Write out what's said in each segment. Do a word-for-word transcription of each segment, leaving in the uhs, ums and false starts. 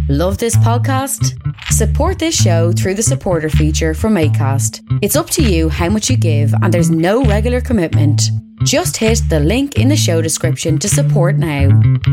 Love this podcast? Support this show through the supporter feature from Acast. It's up to you how much you give and there's no regular commitment. Just hit the link in the show description to support now.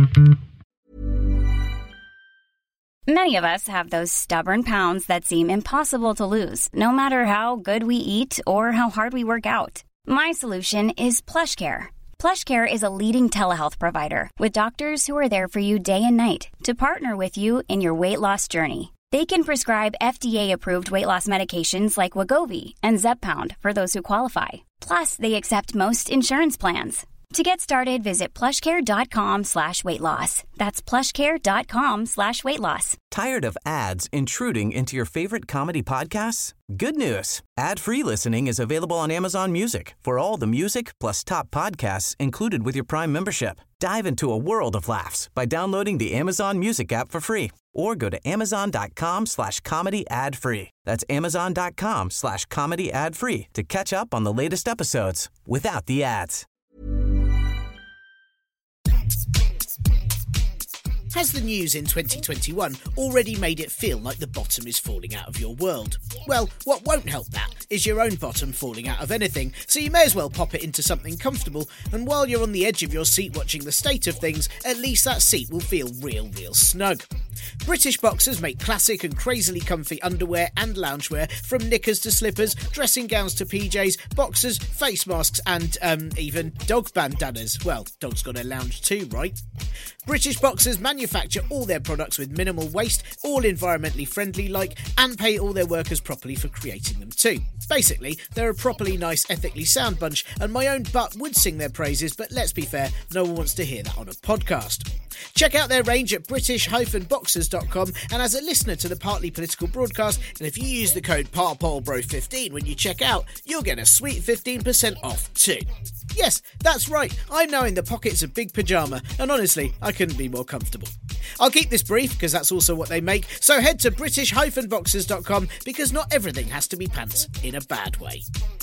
Many of us have those stubborn pounds that seem impossible to lose, no matter how good we eat or how hard we work out. My solution is PlushCare. PlushCare is a leading telehealth provider with doctors who are there for you day and night to partner with you in your weight loss journey. They can prescribe F D A-approved weight loss medications like Wegovy and Zepbound for those who qualify. Plus, they accept most insurance plans. To get started, visit plushcare.com slash weight loss. That's plushcare.com slash weight loss. Tired of ads intruding into your favorite comedy podcasts? Good news. Ad-free listening is available on Amazon Music for all the music plus top podcasts included with your Prime membership. Dive into a world of laughs by downloading the Amazon Music app for free or go to amazon.com slash comedy ad free. That's amazon.com slash comedy ad free to catch up on the latest episodes without the ads. Has the news in twenty twenty-one already made it feel like the bottom is falling out of your world? Well, what won't help that is your own bottom falling out of anything, so you may as well pop it into something comfortable, and while you're on the edge of your seat watching the state of things, at least that seat will feel real, real snug. British boxers make classic and crazily comfy underwear and loungewear, from knickers to slippers, dressing gowns to P Js, boxers, face masks and, um, even dog bandanas. Well, dogs got a lounge too, right? British boxers manufacture all their products with minimal waste, all environmentally friendly like, and pay all their workers properly for creating them too. Basically, they're a properly nice, ethically sound bunch, and my own butt would sing their praises, but let's be fair, no one wants to hear that on a podcast. Check out their range at british dash boxers dot com, and as a listener to the Partly Political broadcast, and if you use the code parpolbro fifteen when you check out, you'll get a sweet fifteen percent off too. Yes, that's right, I'm now in the pockets of Big Pyjama, and honestly, I couldn't be more comfortable. I'll keep this brief, because that's also what they make, so head to british dash boxers dot com, because not everything has to be pants in a bad way.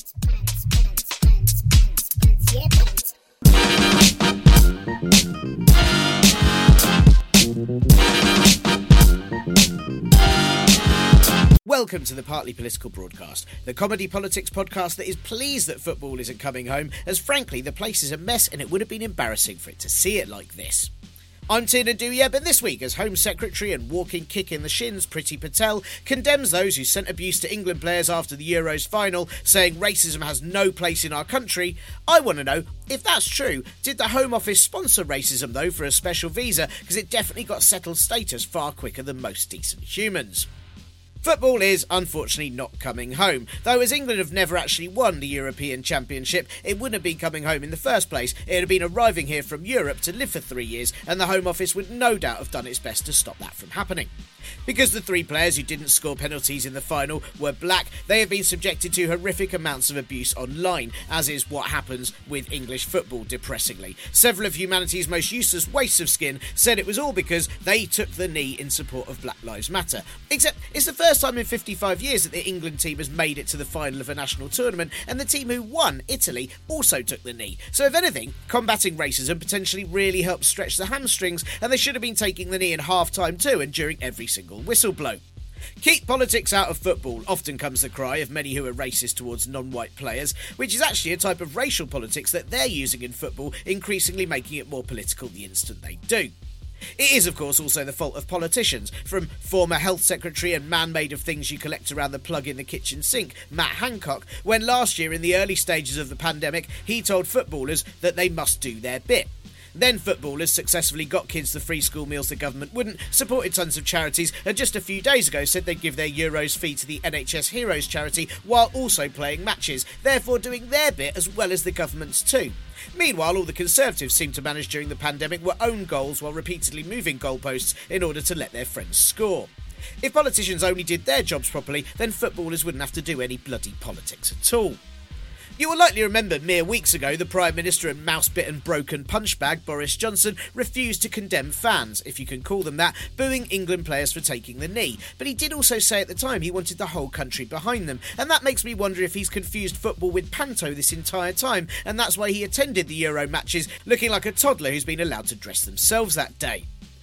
Welcome to the Partly Political broadcast, the comedy politics podcast that is pleased that football isn't coming home, as frankly the place is a mess and it would have been embarrassing for it to see it like this. I'm Tina Duyeb, and this week, as Home Secretary and walking kick in the shins Priti Patel condemns those who sent abuse to England players after the Euros final, saying racism has no place in our country, I want to know, if that's true, did the Home Office sponsor racism though for a special visa, because it definitely got settled status far quicker than most decent humans. Football is, unfortunately, not coming home, though as England have never actually won the European Championship, it wouldn't have been coming home in the first place. It had been arriving here from Europe to live for three years, and the Home Office would no doubt have done its best to stop that from happening. Because the three players who didn't score penalties in the final were black, they have been subjected to horrific amounts of abuse online, as is what happens with English football, depressingly. Several of humanity's most useless wastes of skin said it was all because they took the knee in support of Black Lives Matter. Except it's the first time in fifty-five years that the England team has made it to the final of a national tournament, and the team who won, Italy, also took the knee. So if anything, combating racism potentially really helps stretch the hamstrings, and they should have been taking the knee in half-time too and during every single whistle blow. Keep politics out of football, often comes the cry of many who are racist towards non-white players, which is actually a type of racial politics that they're using in football, increasingly making it more political the instant they do. It is, of course, also the fault of politicians, from former Health Secretary and man made of things you collect around the plug in the kitchen sink, Matt Hancock, when last year in the early stages of the pandemic, he told footballers that they must do their bit. Then footballers successfully got kids the free school meals the government wouldn't, supported tons of charities, and just a few days ago said they'd give their Euros fee to the N H S Heroes charity while also playing matches, therefore doing their bit as well as the government's too. Meanwhile, all the Conservatives seemed to manage during the pandemic were own goals while repeatedly moving goalposts in order to let their friends score. If politicians only did their jobs properly, then footballers wouldn't have to do any bloody politics at all. You will likely remember mere weeks ago the Prime Minister and mouse-bitten broken punchbag Boris Johnson refused to condemn fans, if you can call them that, booing England players for taking the knee. But he did also say at the time he wanted the whole country behind them, and that makes me wonder if he's confused football with panto this entire time, and that's why he attended the Euro matches looking like a toddler who's been allowed to dress themselves that day.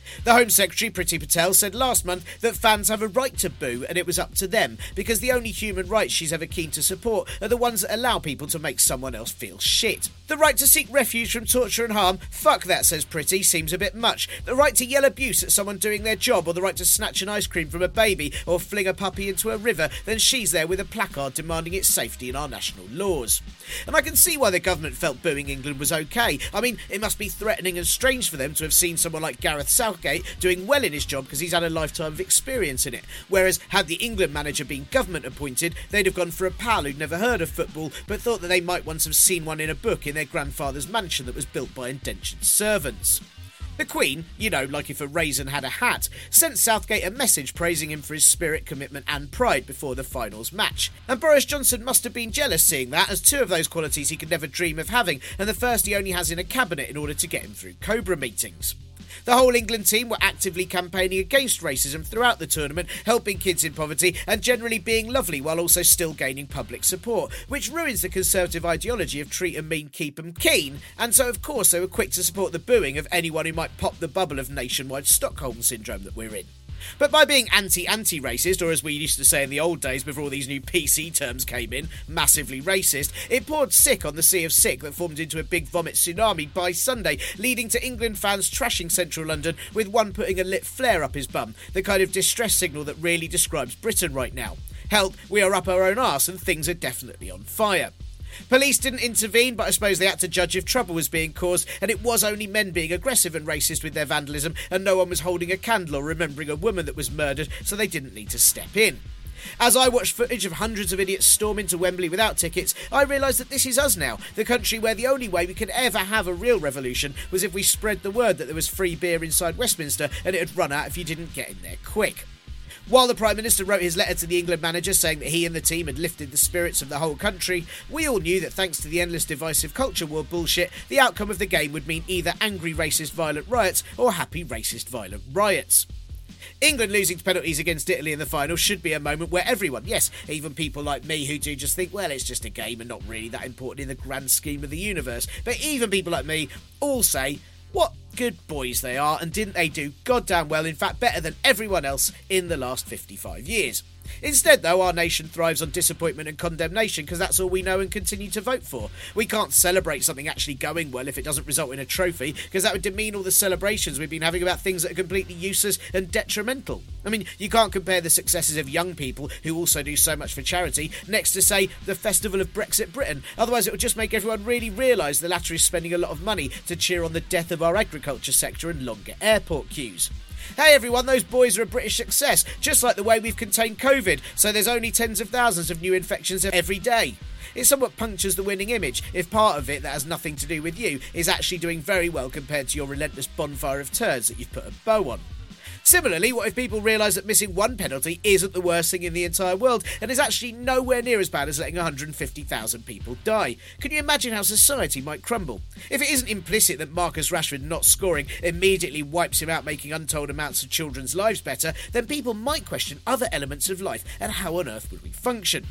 The Home Secretary, Priti Patel, said last month that fans have a right to boo and it was up to them, because the only human rights she's ever keen to support are the ones that allow people to make someone else feel shit. The right to seek refuge from torture and harm? Fuck that, says Priti, seems a bit much. The right to yell abuse at someone doing their job, or the right to snatch an ice cream from a baby or fling a puppy into a river, then she's there with a placard demanding its safety in our national laws. And I can see why the government felt booing England was okay. I mean, it must be threatening and strange for them to have seen someone like Gareth Southgate doing well in his job because he's had a lifetime of experience in it. Whereas, had the England manager been government appointed, they'd have gone for a pal who'd never heard of football, but thought that they might once have seen one in a book in their grandfather's mansion that was built by indentured servants. The Queen, you know, like if a raisin had a hat, sent Southgate a message praising him for his spirit, commitment and pride before the finals match. And Boris Johnson must have been jealous seeing that, as two of those qualities he could never dream of having, and the first he only has in a cabinet in order to get him through Cobra meetings. The whole England team were actively campaigning against racism throughout the tournament, helping kids in poverty and generally being lovely while also still gaining public support, which ruins the Conservative ideology of treat 'em mean, keep 'em keen, and so of course they were quick to support the booing of anyone who might pop the bubble of nationwide Stockholm syndrome that we're in. But by being anti-anti-racist, or as we used to say in the old days before all these new P C terms came in, massively racist, it poured sick on the sea of sick that formed into a big vomit tsunami by Sunday, leading to England fans trashing central London, with one putting a lit flare up his bum, the kind of distress signal that really describes Britain right now. Help, we are up our own arse and things are definitely on fire. Police didn't intervene, but I suppose they had to judge if trouble was being caused, and it was only men being aggressive and racist with their vandalism, and no one was holding a candle or remembering a woman that was murdered, so they didn't need to step in. As I watched footage of hundreds of idiots storm into Wembley without tickets, I realised that this is us now, the country where the only way we could ever have a real revolution was if we spread the word that there was free beer inside Westminster and it had run out if you didn't get in there quick. While the Prime Minister wrote his letter to the England manager saying that he and the team had lifted the spirits of the whole country, we all knew that thanks to the endless divisive culture war bullshit, the outcome of the game would mean either angry racist violent riots or happy racist violent riots. England losing to penalties against Italy in the final should be a moment where everyone, yes, even people like me who do just think, well, it's just a game and not really that important in the grand scheme of the universe, but even people like me all say, what good boys they are, and didn't they do goddamn well, in fact better than everyone else in the last fifty-five years. Instead, though, our nation thrives on disappointment and condemnation because that's all we know and continue to vote for. We can't celebrate something actually going well if it doesn't result in a trophy, because that would demean all the celebrations we've been having about things that are completely useless and detrimental. I mean, you can't compare the successes of young people, who also do so much for charity, next to, say, the Festival of Brexit Britain. Otherwise it would just make everyone really realise the latter is spending a lot of money to cheer on the death of our agriculture sector and longer airport queues. Hey everyone, those boys are a British success, just like the way we've contained COVID, so there's only tens of thousands of new infections every day. It somewhat punctures the winning image if part of it that has nothing to do with you is actually doing very well compared to your relentless bonfire of turds that you've put a bow on. Similarly, what if people realise that missing one penalty isn't the worst thing in the entire world and is actually nowhere near as bad as letting one hundred fifty thousand people die? Can you imagine how society might crumble? If it isn't implicit that Marcus Rashford not scoring immediately wipes him out, making untold amounts of children's lives better, then people might question other elements of life and how on earth would we function?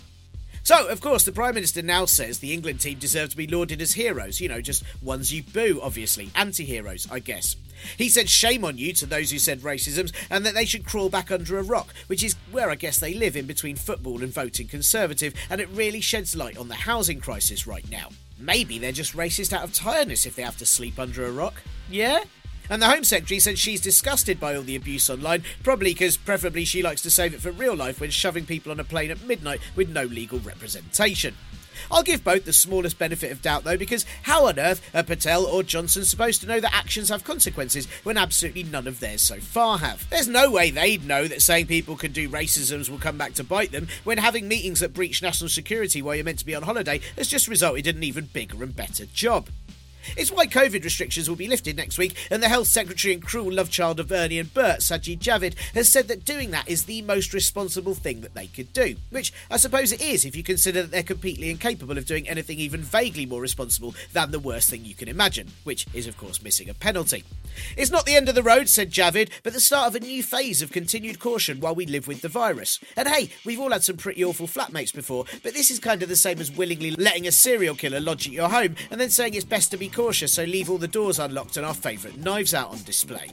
So, of course, the Prime Minister now says the England team deserve to be lauded as heroes. You know, just ones you boo, obviously. Anti-heroes, I guess. He said shame on you to those who said racism and that they should crawl back under a rock, which is where I guess they live, in between football and voting Conservative, and it really sheds light on the housing crisis right now. Maybe they're just racist out of tiredness if they have to sleep under a rock. Yeah? And the Home Secretary said she's disgusted by all the abuse online, probably because preferably she likes to save it for real life when shoving people on a plane at midnight with no legal representation. I'll give both the smallest benefit of doubt though, because how on earth are Patel or Johnson supposed to know that actions have consequences when absolutely none of theirs so far have? There's no way they'd know that saying people can do racisms will come back to bite them when having meetings that breach national security while you're meant to be on holiday has just resulted in an even bigger and better job. It's why COVID restrictions will be lifted next week, and the Health Secretary and cruel love child of Ernie and Bert, Sajid Javid, has said that doing that is the most responsible thing that they could do. Which I suppose it is if you consider that they're completely incapable of doing anything even vaguely more responsible than the worst thing you can imagine, which is of course missing a penalty. It's not the end of the road, said Javid, but the start of a new phase of continued caution while we live with the virus. And hey, we've all had some pretty awful flatmates before, but this is kind of the same as willingly letting a serial killer lodge at your home and then saying it's best to be cautious, so leave all the doors unlocked and our favourite knives out on display.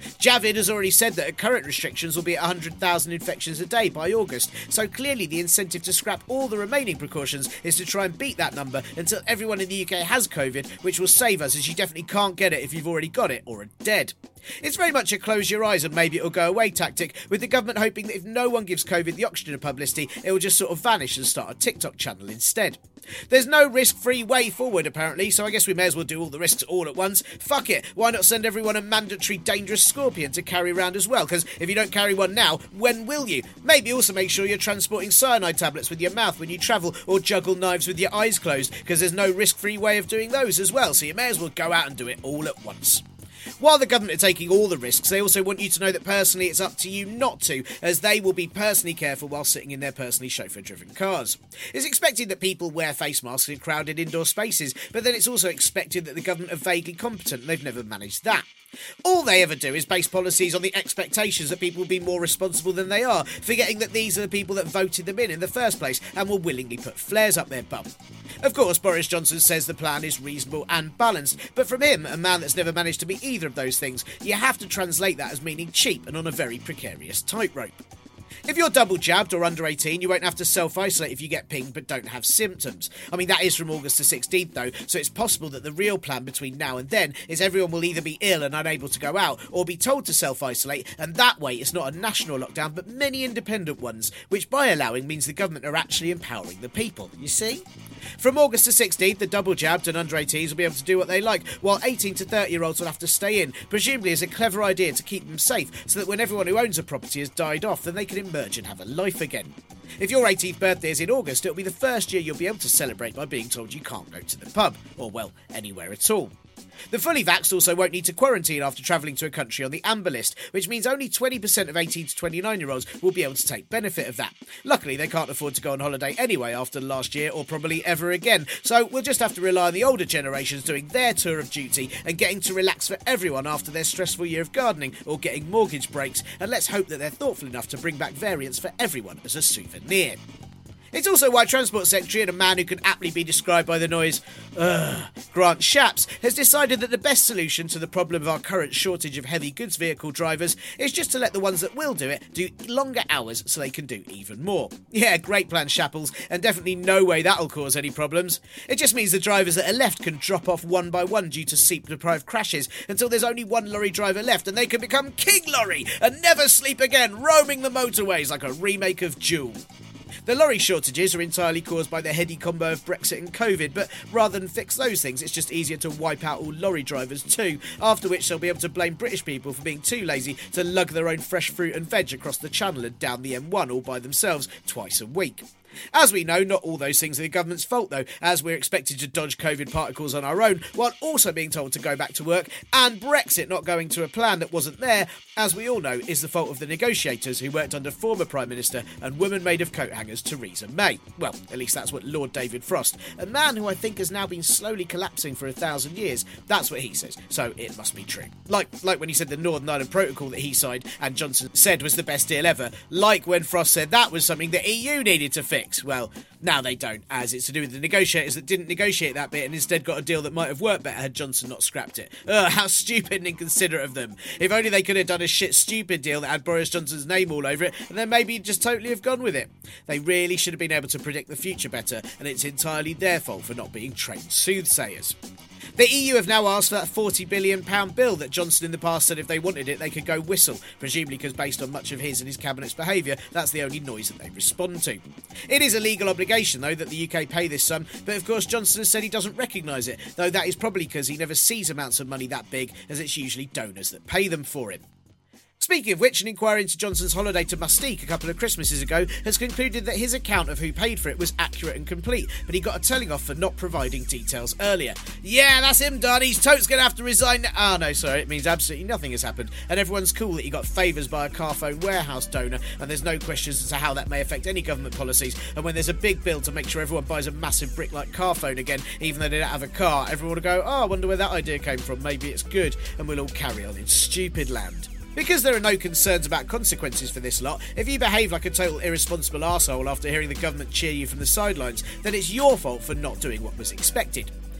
Javid has already said that at current restrictions will be at one hundred thousand infections a day by August, so clearly the incentive to scrap all the remaining precautions is to try and beat that number until everyone in the U K has COVID, which will save us, as you definitely can't get it if you've already got it or are dead. It's very much a close your eyes and maybe it'll go away tactic, with the government hoping that if no one gives COVID the oxygen of publicity, it will just sort of vanish and start a TikTok channel instead. There's no risk-free way forward apparently, so I guess we may as well do all the risks all at once. Fuck it, why not send everyone a mandatory dangerous scorpion to carry around as well, because if you don't carry one now, when will you? Maybe also make sure you're transporting cyanide tablets with your mouth when you travel, or juggle knives with your eyes closed, because there's no risk-free way of doing those as well, so you may as well go out and do it all at once. While the government are taking all the risks, they also want you to know that personally it's up to you not to, as they will be personally careful while sitting in their personally chauffeur-driven cars. It's expected that people wear face masks in crowded indoor spaces, but then it's also expected that the government are vaguely competent and they've never managed that. All they ever do is base policies on the expectations that people will be more responsible than they are, forgetting that these are the people that voted them in in the first place and will willingly put flares up their bum. Of course, Boris Johnson says the plan is reasonable and balanced, but from him, a man that's never managed to be either of those things, you have to translate that as meaning cheap and on a very precarious tightrope. If you're double jabbed or under eighteen, you won't have to self-isolate if you get pinged but don't have symptoms. I mean, that is from August the sixteenth though, so it's possible that the real plan between now and then is everyone will either be ill and unable to go out, or be told to self-isolate, and that way it's not a national lockdown but many independent ones, which by allowing means the government are actually empowering the people, you see? From August the sixteenth, the double jabbed and under eighteens will be able to do what they like, while eighteen to thirty year olds will have to stay in, presumably as a clever idea to keep them safe, so that when everyone who owns a property has died off, then they can emerge and have a life again. If your eighteenth birthday is in August, it'll be the first year you'll be able to celebrate by being told you can't go to the pub, or well, anywhere at all. The fully vaxxed also won't need to quarantine after travelling to a country on the amber list, which means only twenty percent of eighteen to twenty-nine year olds will be able to take benefit of that. Luckily, they can't afford to go on holiday anyway after last year, or probably ever again, so we'll just have to rely on the older generations doing their tour of duty and getting to relax for everyone after their stressful year of gardening or getting mortgage breaks, and let's hope that they're thoughtful enough to bring back variants for everyone as a souvenir. It's also why Transport Secretary, and a man who can aptly be described by the noise, Ugh, Grant Shapps, has decided that the best solution to the problem of our current shortage of heavy goods vehicle drivers is just to let the ones that will do it do longer hours so they can do even more. Yeah, great plan, Shapples, and definitely no way that'll cause any problems. It just means the drivers that are left can drop off one by one due to sleep-deprived crashes until there's only one lorry driver left, and they can become King Lorry and never sleep again, roaming the motorways like a remake of Joule. The lorry shortages are entirely caused by the heady combo of Brexit and COVID, but rather than fix those things, it's just easier to wipe out all lorry drivers too, after which they'll be able to blame British people for being too lazy to lug their own fresh fruit and veg across the channel and down the M one all by themselves twice a week. As we know, not all those things are the government's fault though, as we're expected to dodge COVID particles on our own, while also being told to go back to work, and Brexit not going to a plan that wasn't there, as we all know, is the fault of the negotiators who worked under former Prime Minister and woman made of coat hangers Theresa May. Well, at least that's what Lord David Frost, a man who I think has now been slowly collapsing for a thousand years, that's what he says, so it must be true. Like, like when he said the Northern Ireland Protocol that he signed and Johnson said was the best deal ever, like when Frost said that was something the E U needed to fix. Well, now they don't, as it's to do with the negotiators that didn't negotiate that bit and instead got a deal that might have worked better had Johnson not scrapped it. Ugh, how stupid and inconsiderate of them. If only they could have done a shit stupid deal that had Boris Johnson's name all over it, and then maybe just totally have gone with it. They really should have been able to predict the future better, and it's entirely their fault for not being trained soothsayers. The E U have now asked for that forty billion pounds bill that Johnson in the past said if they wanted it they could go whistle, presumably because based on much of his and his cabinet's behaviour, that's the only noise that they respond to. It is a legal obligation though that the U K pay this sum, but of course Johnson has said he doesn't recognise it, though that is probably because he never sees amounts of money that big, as it's usually donors that pay them for him. Speaking of which, an inquiry into Johnson's holiday to Mustique a couple of Christmases ago has concluded that his account of who paid for it was accurate and complete, but he got a telling off for not providing details earlier. Yeah, that's him done, he's totes going to have to resign now. Ah, no, sorry, it means absolutely nothing has happened, and everyone's cool that he got favours by a Carphone warehouse donor, and there's no questions as to how that may affect any government policies, and when there's a big bill to make sure everyone buys a massive brick like Carphone again, even though they don't have a car, everyone will go, oh, I wonder where that idea came from, maybe it's good, and we'll all carry on in stupid land. Because there are no concerns about consequences for this lot, if you behave like a total irresponsible arsehole after hearing the government cheer you from the sidelines, then it's your fault for not doing what was expected.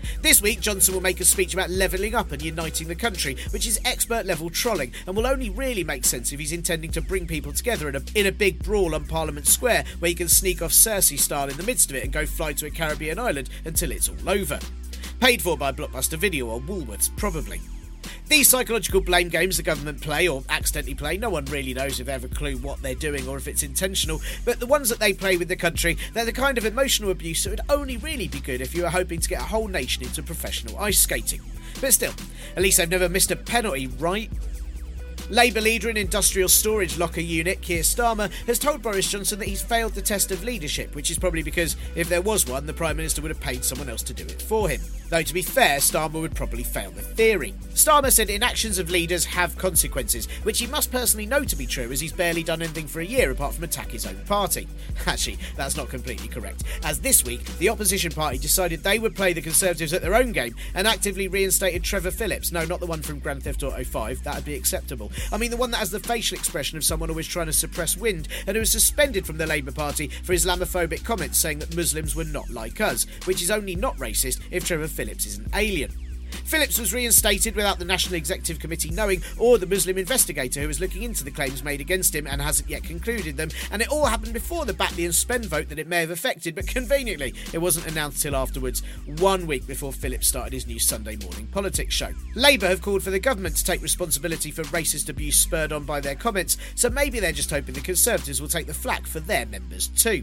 This week, Johnson will make a speech about levelling up and uniting the country, which is expert-level trolling, and will only really make sense if he's intending to bring people together in a, in a big brawl on Parliament Square, where he can sneak off Cersei style in the midst of it and go fly to a Caribbean island until it's all over. Paid for by Blockbuster Video or Woolworths, probably. These psychological blame games the government play, or accidentally play, no one really knows if they have a clue what they're doing or if it's intentional, but the ones that they play with the country, they're the kind of emotional abuse that would only really be good if you were hoping to get a whole nation into professional ice skating. But still, at least they've never missed a penalty, right? Labour leader in Industrial Storage Locker Unit, Keir Starmer, has told Boris Johnson that he's failed the test of leadership, which is probably because if there was one, the Prime Minister would have paid someone else to do it for him. Though to be fair, Starmer would probably fail the theory. Starmer said inactions of leaders have consequences, which he must personally know to be true, as he's barely done anything for a year apart from attack his own party. Actually, that's not completely correct, as this week, the opposition party decided they would play the Conservatives at their own game and actively reinstated Trevor Phillips. No, not the one from Grand Theft Auto five, that would be acceptable. I mean the one that has the facial expression of someone always trying to suppress wind, and who was suspended from the Labour Party for Islamophobic comments saying that Muslims were not like us, which is only not racist if Trevor Phillips is an alien. Phillips was reinstated without the National Executive Committee knowing, or the Muslim investigator who was looking into the claims made against him and hasn't yet concluded them, and it all happened before the Batley and Spend vote that it may have affected, but conveniently it wasn't announced till afterwards, one week before Phillips started his new Sunday morning politics show. Labour have called for the government to take responsibility for racist abuse spurred on by their comments, so maybe they're just hoping the Conservatives will take the flak for their members too.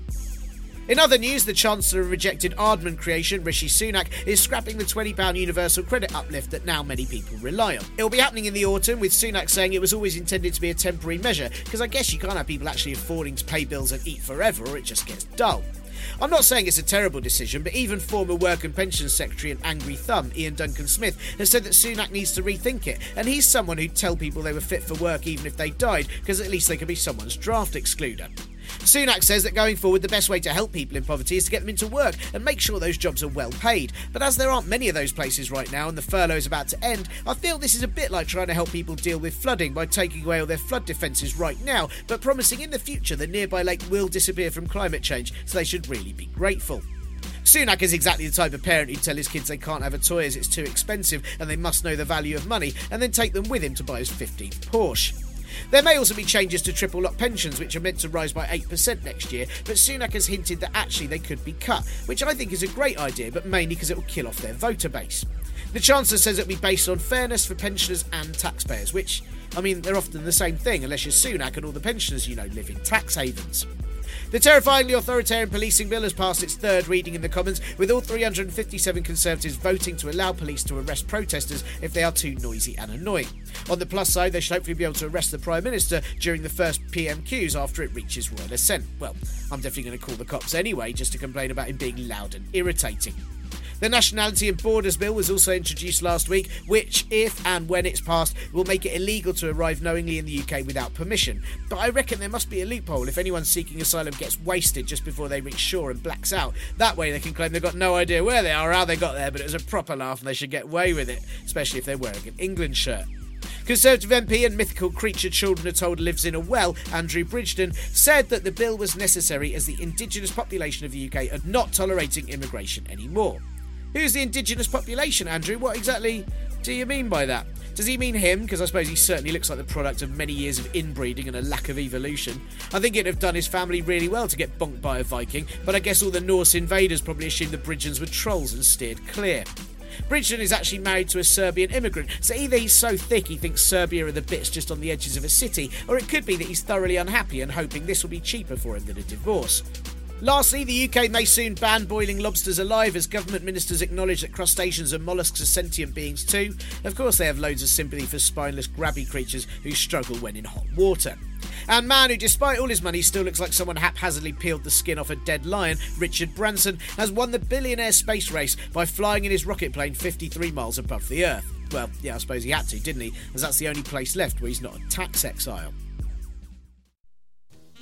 In other news, the Chancellor of rejected Aardman creation, Rishi Sunak, is scrapping the twenty pounds universal credit uplift that now many people rely on. It will be happening in the autumn, with Sunak saying it was always intended to be a temporary measure, because I guess you can't have people actually affording to pay bills and eat forever, or it just gets dull. I'm not saying it's a terrible decision, but even former Work and Pensions Secretary and Angry Thumb, Ian Duncan-Smith, has said that Sunak needs to rethink it, and he's someone who'd tell people they were fit for work even if they died, because at least they could be someone's draft excluder. Sunak says that going forward the best way to help people in poverty is to get them into work and make sure those jobs are well paid. But as there aren't many of those places right now and the furlough is about to end, I feel this is a bit like trying to help people deal with flooding by taking away all their flood defences right now, but promising in the future the nearby lake will disappear from climate change, so they should really be grateful. Sunak is exactly the type of parent who'd tell his kids they can't have a toy as it's too expensive and they must know the value of money, and then take them with him to buy his fifteenth Porsche. There may also be changes to triple lock pensions, which are meant to rise by eight percent next year, but Sunak has hinted that actually they could be cut, which I think is a great idea, but mainly because it will kill off their voter base. The Chancellor says it will be based on fairness for pensioners and taxpayers, which, I mean, they're often the same thing, unless you're Sunak and all the pensioners you know live in tax havens. The terrifyingly authoritarian policing bill has passed its third reading in the Commons, with all three hundred fifty-seven Conservatives voting to allow police to arrest protesters if they are too noisy and annoying. On the plus side, they should hopefully be able to arrest the Prime Minister during the first P M Qs after it reaches royal assent. Well, I'm definitely going to call the cops anyway, just to complain about him being loud and irritating. The Nationality and Borders Bill was also introduced last week, which, if and when it's passed, will make it illegal to arrive knowingly in the U K without permission. But I reckon there must be a loophole if anyone seeking asylum gets wasted just before they reach shore and blacks out. That way they can claim they've got no idea where they are or how they got there, but it was a proper laugh and they should get away with it, especially if they're wearing an England shirt. Conservative M P and mythical creature children are told lives in a well, Andrew Bridgen, said that the bill was necessary as the indigenous population of the U K are not tolerating immigration anymore. Who's the indigenous population, Andrew? What exactly do you mean by that? Does he mean him? Because I suppose he certainly looks like the product of many years of inbreeding and a lack of evolution. I think it'd have done his family really well to get bonked by a Viking, but I guess all the Norse invaders probably assumed the Bridgens were trolls and steered clear. Bridgen is actually married to a Serbian immigrant, so either he's so thick he thinks Serbia are the bits just on the edges of a city, or it could be that he's thoroughly unhappy and hoping this will be cheaper for him than a divorce. Lastly, the U K may soon ban boiling lobsters alive as government ministers acknowledge that crustaceans and molluscs are sentient beings too. Of course they have loads of sympathy for spineless grabby creatures who struggle when in hot water. And man who despite all his money still looks like someone haphazardly peeled the skin off a dead lion, Richard Branson, has won the billionaire space race by flying in his rocket plane fifty-three miles above the Earth. Well, yeah, I suppose he had to, didn't he? As that's the only place left where he's not a tax exile.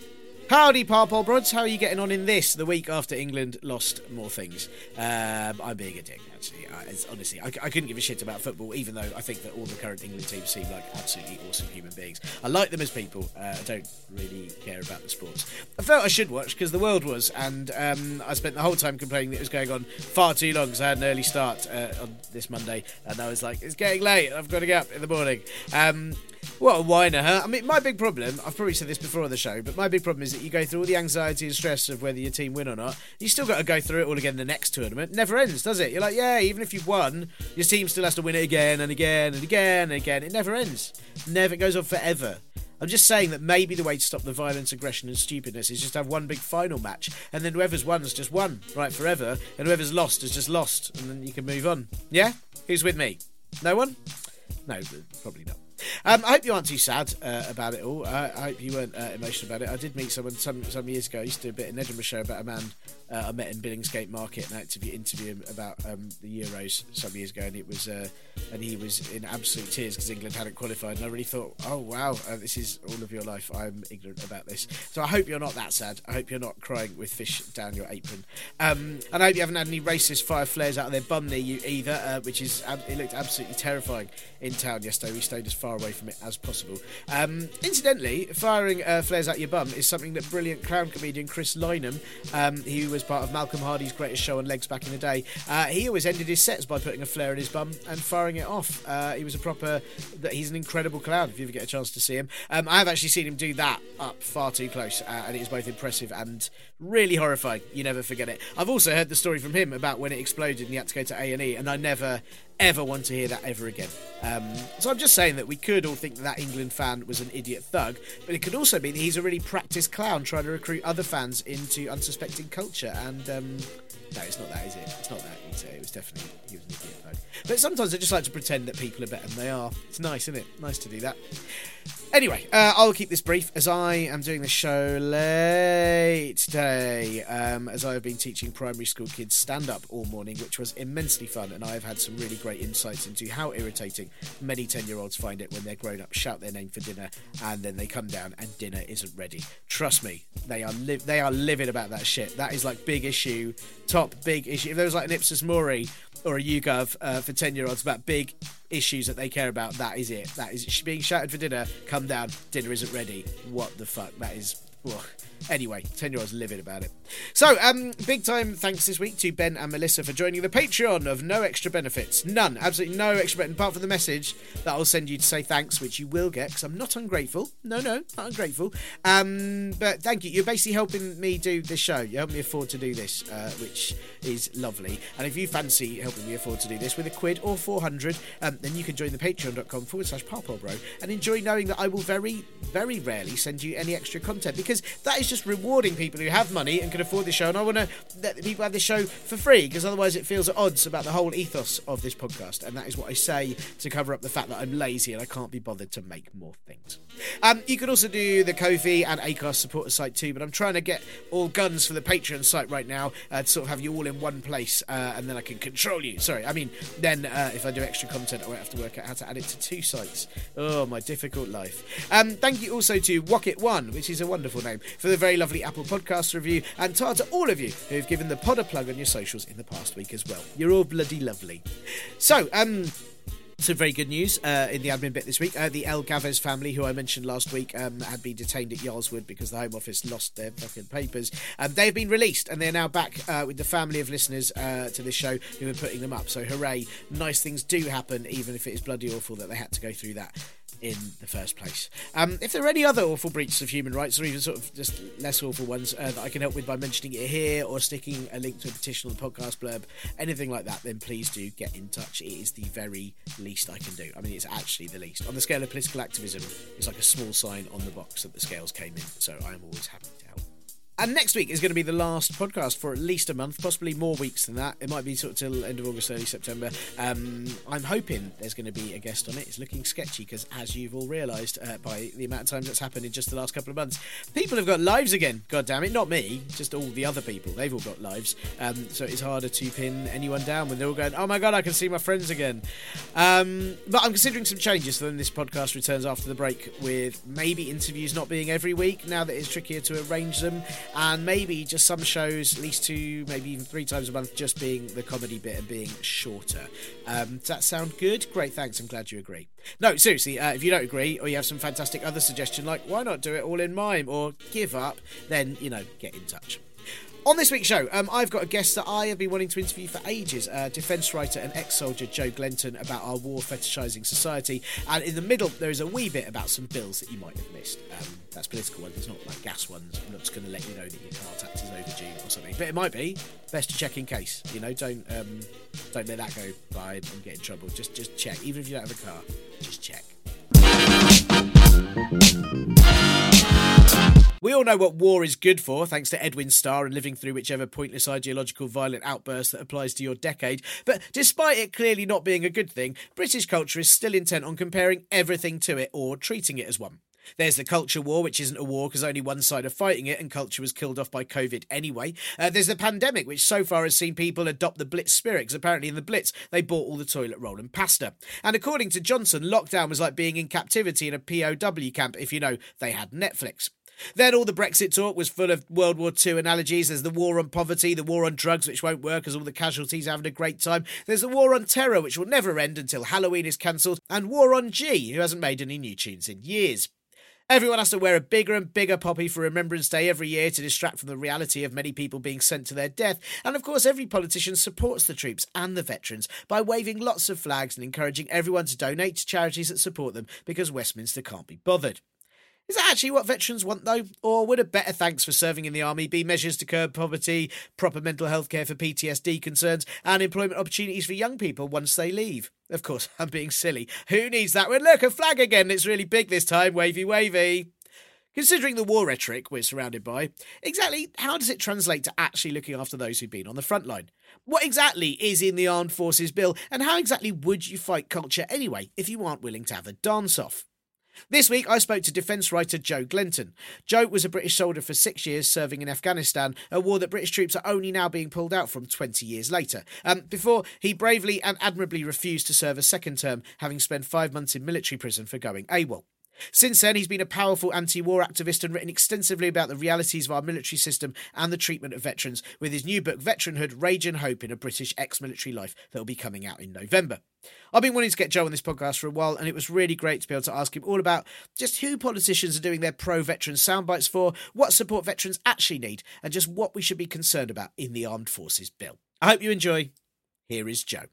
Howdy, Parpol Brods. How are you getting on in this, the week after England lost more things? Um, I'm being a dick, actually. I, it's, honestly, I, I couldn't give a shit about football, even though I think that all the current England teams seem like absolutely awesome human beings. I like them as people. Uh, I don't really care about the sports. I felt I should watch because the World was, and um, I spent the whole time complaining that it was going on far too long because I had an early start uh, on this Monday, and I was like, it's getting late, I've got to get up in the morning. Um, what a whiner, huh? I mean, my big problem, I've probably said this before on the show, but my big problem is that you go through all the anxiety and stress of whether your team win or not. You still got to go through it all again the next tournament. It never ends, does it? You're like, yeah, even if you've won, your team still has to win it again and again and again and again. It never ends. Never, it goes on forever. I'm just saying that maybe the way to stop the violence, aggression and stupidness is just have one big final match, and then whoever's won has just won, right, forever, and whoever's lost has just lost, and then you can move on. Yeah? Who's with me? No one? No, probably not. Um, I hope you aren't too sad uh, about it all. Uh, I hope you weren't uh, emotional about it. I did meet someone some some years ago. I used to do a bit in Edinburgh show about a man uh, I met in Billingsgate Market, and I had to be interview him about um, the Euros some years ago, and it was uh, and he was in absolute tears because England hadn't qualified. And I really thought, oh wow, uh, this is all of your life. I'm ignorant about this. So I hope you're not that sad. I hope you're not crying with fish down your apron. Um, and I hope you haven't had any racist fire flares out of their bum near you either, uh, which is it looked absolutely terrifying in town yesterday. We stayed as far away from it as possible. Um, incidentally, firing uh, flares out your bum is something that brilliant clown comedian Chris Lynham, um, he was part of Malcolm Hardy's Greatest Show on Legs back in the day, uh, he always ended his sets by putting a flare in his bum and firing it off. Uh, he was a proper, he's an incredible clown if you ever get a chance to see him. Um, I have actually seen him do that up far too close, uh, and it is both impressive and really horrifying. You never forget it. I've also heard the story from him about when it exploded and he had to go to A and E, and I never ever want to hear that ever again. Um, so I'm just saying that we could all think that that England fan was an idiot thug, but it could also mean that he's a really practiced clown trying to recruit other fans into unsuspecting culture. And um, no, it's not that, is it? It's not that. You'd say it was definitely he was an idiot thug. But sometimes I just like to pretend that people are better than they are. It's nice, isn't it? Nice to do that. Anyway, uh, I'll keep this brief as I am doing the show late today, um, as I have been teaching primary school kids stand-up all morning, which was immensely fun, and I have had some really great insights into how irritating many ten-year-olds find it when their grown-ups shout their name for dinner and then they come down and dinner isn't ready. Trust me, they are li- they are livid about that shit. That is like big issue, top big issue. If there was like an Ipsos Mori or a YouGov uh, for ten-year-olds about big issues that they care about, that is it. That is being shouted for dinner, come down, dinner isn't ready. What the fuck? That is... Ugh. Anyway, ten-year-olds livid about it. So, um, big time thanks this week to Ben and Melissa for joining the Patreon of no extra benefits. None. Absolutely no extra benefits, apart from the message that I'll send you to say thanks, which you will get, because I'm not ungrateful. No, no, not ungrateful. Um, but thank you. You're basically helping me do this show. You help me afford to do this, uh, which is lovely. And if you fancy helping me afford to do this with a quid or four hundred, um, then you can join the patreon.com forward slash parpolbro and enjoy knowing that I will very, very rarely send you any extra content, because that is just rewarding people who have money and can afford this show, and I want to let people have this show for free, because otherwise it feels at odds about the whole ethos of this podcast, and that is what I say to cover up the fact that I'm lazy and I can't be bothered to make more things. Um, you can also do the Ko-fi and Acast supporter site too, but I'm trying to get all guns for the Patreon site right now, uh, to sort of have you all in one place, uh, and then I can control you. Sorry, I mean, then uh, if I do extra content I won't have to work out how to add it to two sites. Oh, my difficult life. Um, thank you also to Wocket One, which is a wonderful name, for the very lovely Apple Podcast review, and ta to all of you who have given the pod a plug on your socials in the past week as well. You're all bloody lovely. So, um... some very good news uh, in the admin bit this week. Uh, the El Gavez family, who I mentioned last week, um, had been detained at Yarlswood because the Home Office lost their fucking papers. Um, they have been released, and they're now back uh, with the family of listeners uh, to this show who are putting them up. So hooray, nice things do happen, even if it is bloody awful that they had to go through that in the first place. Um, if there are any other awful breaches of human rights, or even sort of just less awful ones uh, that I can help with by mentioning it here, or sticking a link to a petition on the podcast blurb, anything like that, then please do get in touch. It is the very least I can do. I mean, it's actually the least. On the scale of political activism, it's like a small sign on the box that the scales came in, so I am always happy to help. And next week is going to be the last podcast for at least a month, possibly more weeks than that. It might be sort of till end of August, early September. Um, I'm hoping there's going to be a guest on it. It's looking sketchy because, as you've all realised uh, by the amount of times that's happened in just the last couple of months, people have got lives again. God damn it, not me, just all the other people. They've all got lives. Um, so it's harder to pin anyone down when they're all going, oh my God, I can see my friends again. Um, but I'm considering some changes for when this podcast returns after the break, with maybe interviews not being every week now that it's trickier to arrange them. And maybe just some shows, at least two, maybe even three times a month, just being the comedy bit and being shorter. Um, does that sound good? Great, thanks. I'm glad you agree. No, seriously, uh, if you don't agree, or you have some fantastic other suggestion, like why not do it all in mime, or give up, then, you know, get in touch. On this week's show, um, I've got a guest that I have been wanting to interview for ages, uh, defence writer and ex-soldier Joe Glenton, about our war fetishising society. And in the middle, there is a wee bit about some bills that you might have missed. Um, that's political ones, it's not like gas ones. I'm not just going to let you know that your car tax is overdue or something. But it might be. Best to check in case. You know, don't um, don't let that go by and get in trouble. Just, just check. Even if you don't have a car, just check. We all know what war is good for, thanks to Edwin Starr and living through whichever pointless ideological violent outburst that applies to your decade. But despite it clearly not being a good thing, British culture is still intent on comparing everything to it or treating it as one. There's the culture war, which isn't a war because only one side are fighting it and culture was killed off by COVID anyway. Uh, there's the pandemic, which so far has seen people adopt the Blitz spirit, because apparently in the Blitz they bought all the toilet roll and pasta. And according to Johnson, lockdown was like being in captivity in a P O W camp if, you know, they had Netflix. Then all the Brexit talk was full of World War Two analogies. There's the war on poverty, the war on drugs, which won't work as all the casualties are having a great time. There's the war on terror, which will never end until Halloween is cancelled. And war on G, who hasn't made any new tunes in years. Everyone has to wear a bigger and bigger poppy for Remembrance Day every year to distract from the reality of many people being sent to their death. And of course, every politician supports the troops and the veterans by waving lots of flags and encouraging everyone to donate to charities that support them, because Westminster can't be bothered. Is that actually what veterans want, though? Or would a better thanks for serving in the army be measures to curb poverty, proper mental health care for P T S D concerns, and employment opportunities for young people once they leave? Of course, I'm being silly. Who needs that? Well, look, a flag again. It's really big this time. Wavy, wavy. Considering the war rhetoric we're surrounded by, exactly how does it translate to actually looking after those who've been on the front line? What exactly is in the Armed Forces Bill, and how exactly would you fight culture anyway if you aren't willing to have a dance-off? This week, I spoke to defence writer Joe Glenton. Joe was a British soldier for six years serving in Afghanistan, a war that British troops are only now being pulled out from twenty years later. Um, before, he bravely and admirably refused to serve a second term, having spent five months in military prison for going AWOL. Since then, he's been a powerful anti-war activist and written extensively about the realities of our military system and the treatment of veterans, with his new book, Veteranhood, Rage and Hope in a British Ex-Military Life, that will be coming out in November. I've been wanting to get Joe on this podcast for a while, and it was really great to be able to ask him all about just who politicians are doing their pro-veteran soundbites for, what support veterans actually need, and just what we should be concerned about in the Armed Forces Bill. I hope you enjoy. Here is Joe.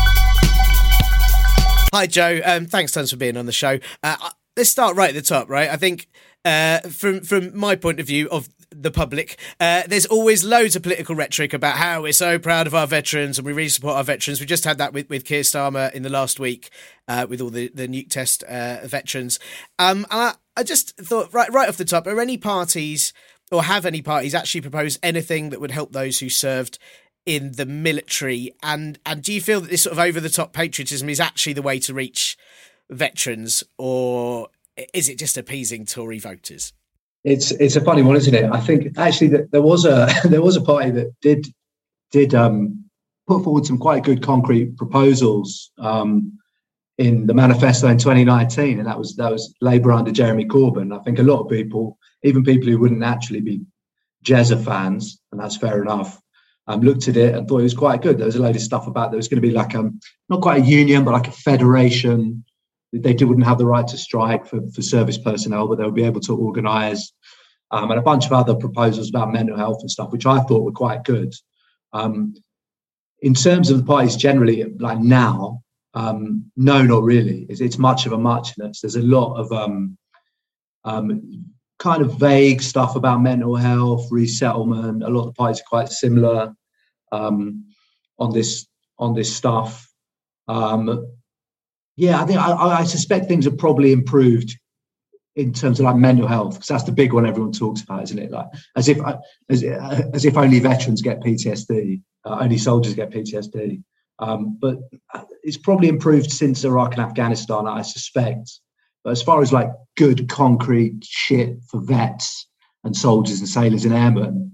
Hi, Joe. Um, thanks tons for being on the show. Uh, Let's start right at the top, right? I think uh, from from my point of view of the public, uh, there's always loads of political rhetoric about how we're so proud of our veterans and we really support our veterans. We just had that with, with Keir Starmer in the last week uh, with all the, the nuke test uh, veterans. Um, and I, I just thought, right, right off the top, are any parties or have any parties actually proposed anything that would help those who served in the military? And, and do you feel that this sort of over-the-top patriotism is actually the way to reach veterans, or is it just appeasing Tory voters? It's it's a funny one, isn't it? I think actually that there was a there was a party that did did um, put forward some quite good concrete proposals um, in the manifesto in twenty nineteen, and that was that was Labour under Jeremy Corbyn. I think a lot of people, even people who wouldn't naturally be Jezza fans, and that's fair enough, um, looked at it and thought it was quite good. There was a load of stuff about there was going to be like um not quite a union, but like a federation. They wouldn't have the right to strike for, for service personnel, but they would be able to organise, um, and a bunch of other proposals about mental health and stuff, which I thought were quite good. Um, in terms of the parties generally, like now, um, no, not really. It's, it's much of a muchness. There's a lot of um, um, kind of vague stuff about mental health, resettlement. A lot of the parties are quite similar um, on this on this stuff. Um, Yeah, I think I, I suspect things have probably improved in terms of like mental health, because that's the big one everyone talks about, isn't it? Like as if as, as if only veterans get P T S D, uh, only soldiers get P T S D. Um, but it's probably improved since Iraq and Afghanistan, I suspect. But as far as like good concrete shit for vets and soldiers and sailors and airmen,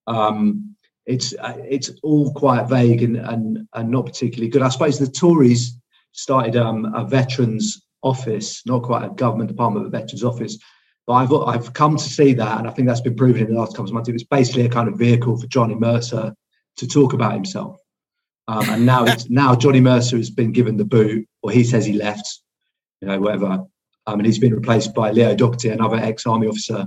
um, it's uh, it's all quite vague and, and and not particularly good. I suppose the Tories started um, a veterans office, not quite a government department, but a veterans office. But I've I've come to see that, and I think that's been proven in the last couple of months. It was basically a kind of vehicle for Johnny Mercer to talk about himself. Um, and now it's, now Johnny Mercer has been given the boot, or he says he left, you know, whatever. Um, and he's been replaced by Leo Doherty, another ex-army officer.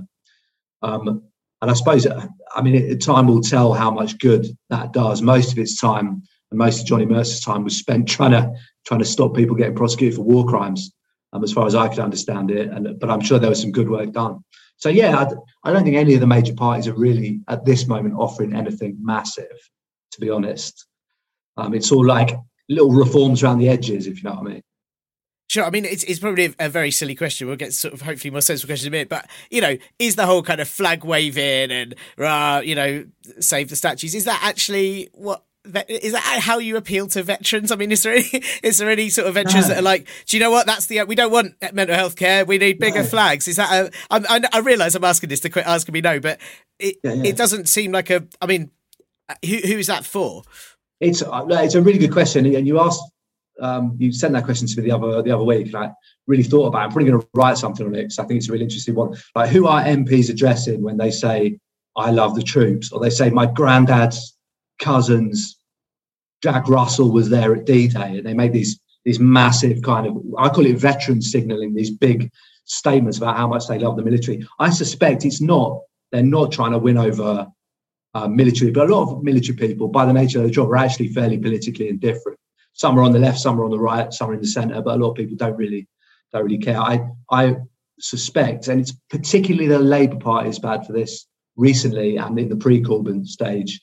Um, and I suppose, I mean, it, time will tell how much good that does. Most of its time, and most of Johnny Mercer's time, was spent trying to trying to stop people getting prosecuted for war crimes, um, as far as I could understand it. And but I'm sure there was some good work done. So yeah, I, I don't think any of the major parties are really at this moment offering anything massive, to be honest. Um, it's all like little reforms around the edges, if you know what I mean. Sure. I mean, it's it's probably a very silly question. We'll get sort of hopefully more sensible questions in a minute. But, you know, is the whole kind of flag waving and, uh, you know, save the statues, is that actually what, is that how you appeal to veterans? I mean, is there any, is there any sort of veterans no. that are like, do you know what, that's the, we don't want mental health care, we need bigger no. flags? Is that a, I, I, I realise I'm asking this to quit asking me no, but it, yeah, yeah. it doesn't seem like a, I mean, who who is that for? It's it's a really good question, and you asked, um, you sent that question to me the other the other week, and I really thought about it. I'm probably going to write something on it because I think it's a really interesting one. Like, who are M Ps addressing when they say, I love the troops, or they say, my granddad's cousins, Jack Russell, was there at D-Day, and they make these these massive kind of, I call it veteran signalling, these big statements about how much they love the military. I suspect it's not, they're not trying to win over Uh, military, but a lot of military people, by the nature of the job, are actually fairly politically indifferent. Some are on the left, some are on the right, some are in the centre, but a lot of people don't really don't really care. I I suspect, and it's particularly the Labour Party is bad for this recently and in the pre-Corbyn stage,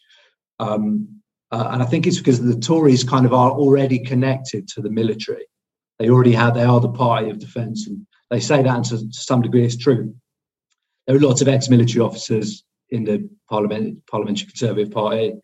um, uh, and I think it's because the Tories kind of are already connected to the military. They already have, they are the party of defence, and they say that, and to, to some degree it's true. There are lots of ex-military officers in the Parliament, Parliamentary Conservative Party,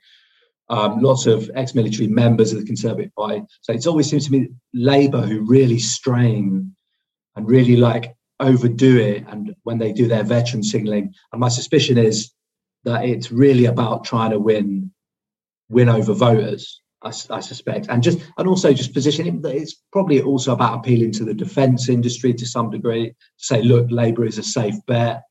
um, lots of ex-military members of the Conservative Party. So it's always seems to me Labour who really strain and really like overdo it, and when they do their veteran signalling. And my suspicion is that it's really about trying to win win over voters, I, I suspect, and just and also just positioning. It's probably also about appealing to the defence industry to some degree, to say, look, Labour is a safe bet.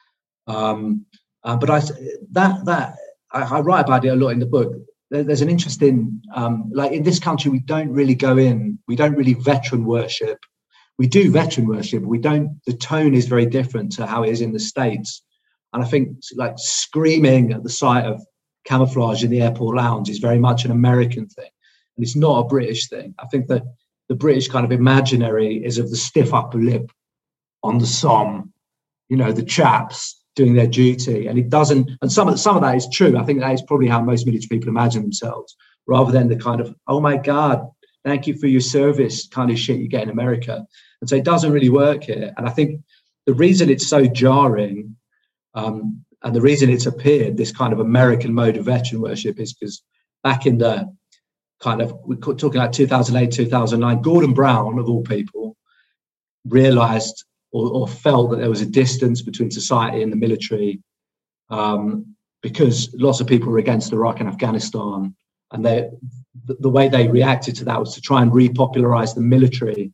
Um, Uh, but I that that I, I write about it a lot in the book. There, there's an interesting um, like in this country we don't really go in. We don't really veteran worship. We do veteran worship. But we don't. The tone is very different to how it is in the States. And I think like screaming at the sight of camouflage in the airport lounge is very much an American thing, and it's not a British thing. I think that the British kind of imaginary is of the stiff upper lip on the Somme, you know, the chaps doing their duty, and it doesn't. And some of some of that is true. I think that is probably how most military people imagine themselves, rather than the kind of, oh my God, thank you for your service kind of shit you get in America. And so it doesn't really work here. And I think the reason it's so jarring, um, and the reason it's appeared this kind of American mode of veteran worship, is because back in the kind of, we're talking like two thousand eight, two thousand nine, Gordon Brown of all people realised. Or, or felt that there was a distance between society and the military, um, because lots of people were against Iraq and Afghanistan, and they, the, the way they reacted to that was to try and repopularize the military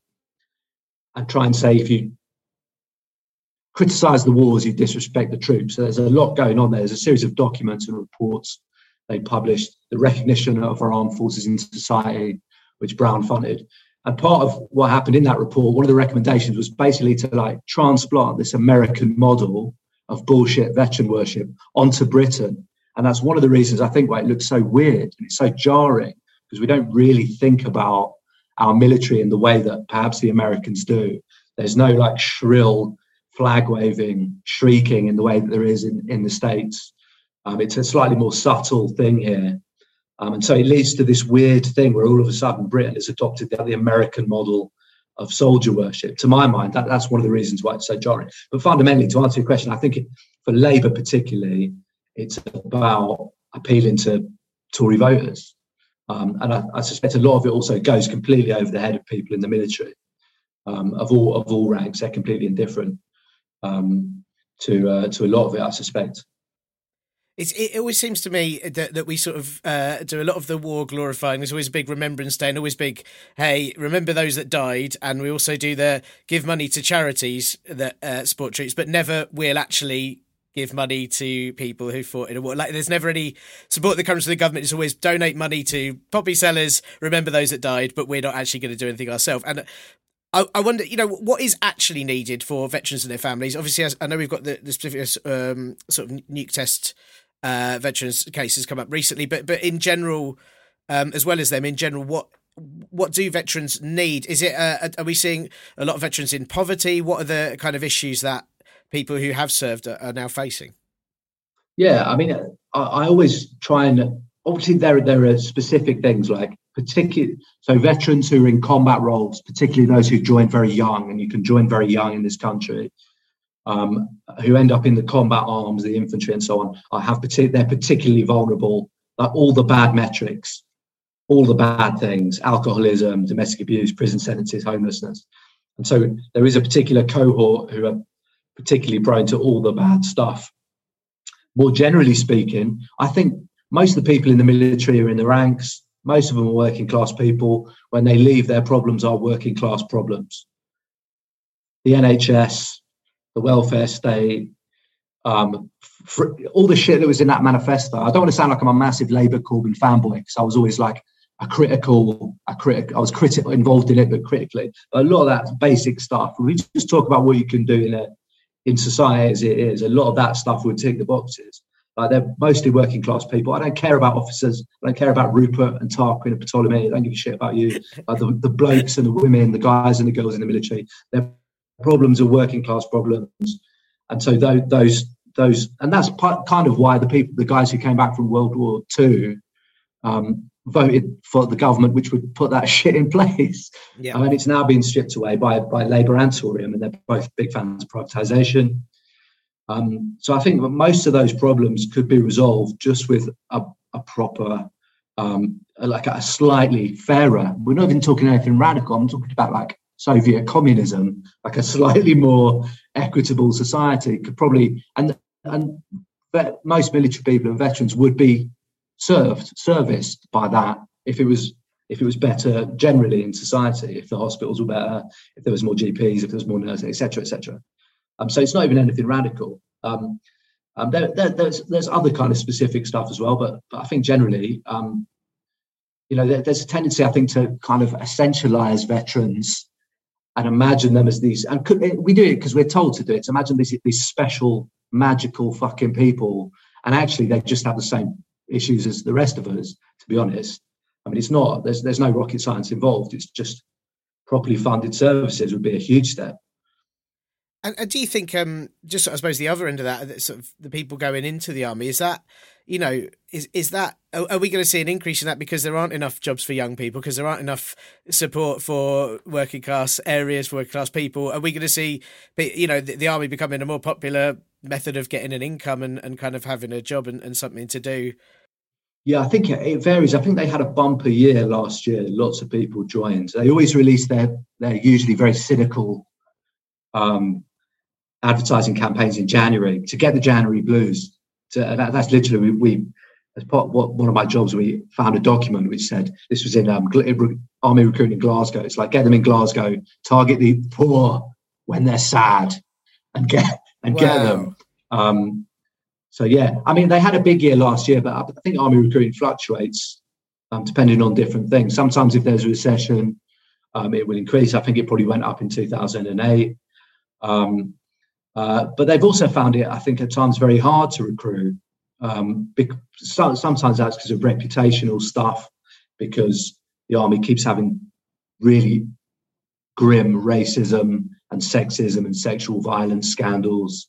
and try and say, if you criticize the wars, you disrespect the troops. So there's a lot going on there. There's a series of documents and reports they published, the recognition of our armed forces in society, which Brown funded. And part of what happened in that report, one of the recommendations was basically to like transplant this American model of bullshit veteran worship onto Britain. And that's one of the reasons I think why it looks so weird and it's so jarring, because we don't really think about our military in the way that perhaps the Americans do. There's no like shrill flag waving, shrieking in the way that there is in, in the States. Um, it's a slightly more subtle thing here. Um, and so it leads to this weird thing where all of a sudden Britain has adopted the, the American model of soldier worship. To my mind, that, that's one of the reasons why it's so jarring. But fundamentally, to answer your question, I think it, for Labour particularly, it's about appealing to Tory voters. Um, and I, I suspect a lot of it also goes completely over the head of people in the military, um, of all of all ranks. They're completely indifferent um, to uh, to a lot of it, I suspect. It's, it always seems to me that, that we sort of uh, do a lot of the war glorifying. There's always a big Remembrance Day and always big, hey, remember those that died. And we also do the give money to charities that uh, support troops, but never will actually give money to people who fought in a war. Like, there's never any support that comes from the government. It's always donate money to poppy sellers, remember those that died, but we're not actually going to do anything ourselves. And I, I wonder, you know, what is actually needed for veterans and their families? Obviously, as I know we've got the, the specific um, sort of nuke test uh, veterans cases come up recently, but but in general, um, as well as them, in general, what what do veterans need? Is it uh, are we seeing a lot of veterans in poverty? What are the kind of issues that people who have served are now facing? Yeah, I mean, I, I always try and obviously there there are specific things like particular so veterans who are in combat roles, particularly those who joined very young, and you can join very young in this country, um, who end up in the combat arms, the infantry, and so on. I have partic- they're particularly vulnerable. Like all the bad metrics, all the bad things: alcoholism, domestic abuse, prison sentences, homelessness, and so there is a particular cohort who are particularly prone to all the bad stuff. More generally speaking, I think most of the people in the military are in the ranks. Most of them are working class people. When they leave, their problems are working class problems. The N H S, the welfare state, um, for, all the shit that was in that manifesto. I don't want to sound like I'm a massive Labour Corbyn fanboy, because I was always like a critical, a critic. I was critical, involved in it, but critically. But a lot of that basic stuff. We just talk about what you can do in a in society as it is. A lot of that stuff would tick the boxes. Like, they're mostly working class people. I don't care about officers. I don't care about Rupert and Tarquin and Ptolemy. I don't give a shit about you. Like the, the blokes and the women, the guys and the girls in the military, their problems are working class problems. And so those, those, those, and that's part, kind of why the people, the guys who came back from World War Two, um, voted for the government which would put that shit in place. Yeah. I mean, it's now been stripped away by by Labour and Tory. I mean, they're both big fans of privatisation. Um, so I think that most of those problems could be resolved just with a, a proper, um, like a slightly fairer. We're not even talking anything radical. I'm talking about like Soviet communism, like a slightly more equitable society could probably, and and most military people and veterans would be served, serviced by that if it was if it was better generally in society, if the hospitals were better, if there was more G Ps, if there was more nurses, et cetera, et cetera. Um, so it's not even anything radical. Um, um, there, there, there's there's other kind of specific stuff as well, but but I think generally, um, you know, there, there's a tendency, I think, to kind of essentialize veterans and imagine them as these, and could, we do it because we're told to do it. To imagine these these special, magical fucking people, and actually they just have the same issues as the rest of us. To be honest, I mean, it's not. There's there's no rocket science involved. It's just properly funded services would be a huge step. And, and do you think, um, just I suppose the other end of that, that sort of the people going into the army, is that, you know, is is that, are, are we going to see an increase in that because there aren't enough jobs for young people, because there aren't enough support for working class areas, for working class people? Are we going to see, you know, the, the army becoming a more popular method of getting an income and, and kind of having a job and, and something to do? Yeah, I think it varies. I think they had a bumper year last year. Lots of people joined. They always release their, their usually very cynical um, advertising campaigns in January to get the January blues. To, that, that's literally, we, we, as part of what, one of my jobs, we found a document which said, this was in um, Army Recruiting in Glasgow. It's like, get them in Glasgow, target the poor when they're sad, and get and wow. get them. Um, so, yeah, I mean, they had a big year last year, but I think Army Recruiting fluctuates um, depending on different things. Sometimes if there's a recession, um, it will increase. I think it probably went up in two thousand eight. Um, Uh, but they've also found it, I think, at times very hard to recruit. Um, because sometimes that's because of reputational stuff, because the army keeps having really grim racism and sexism and sexual violence scandals.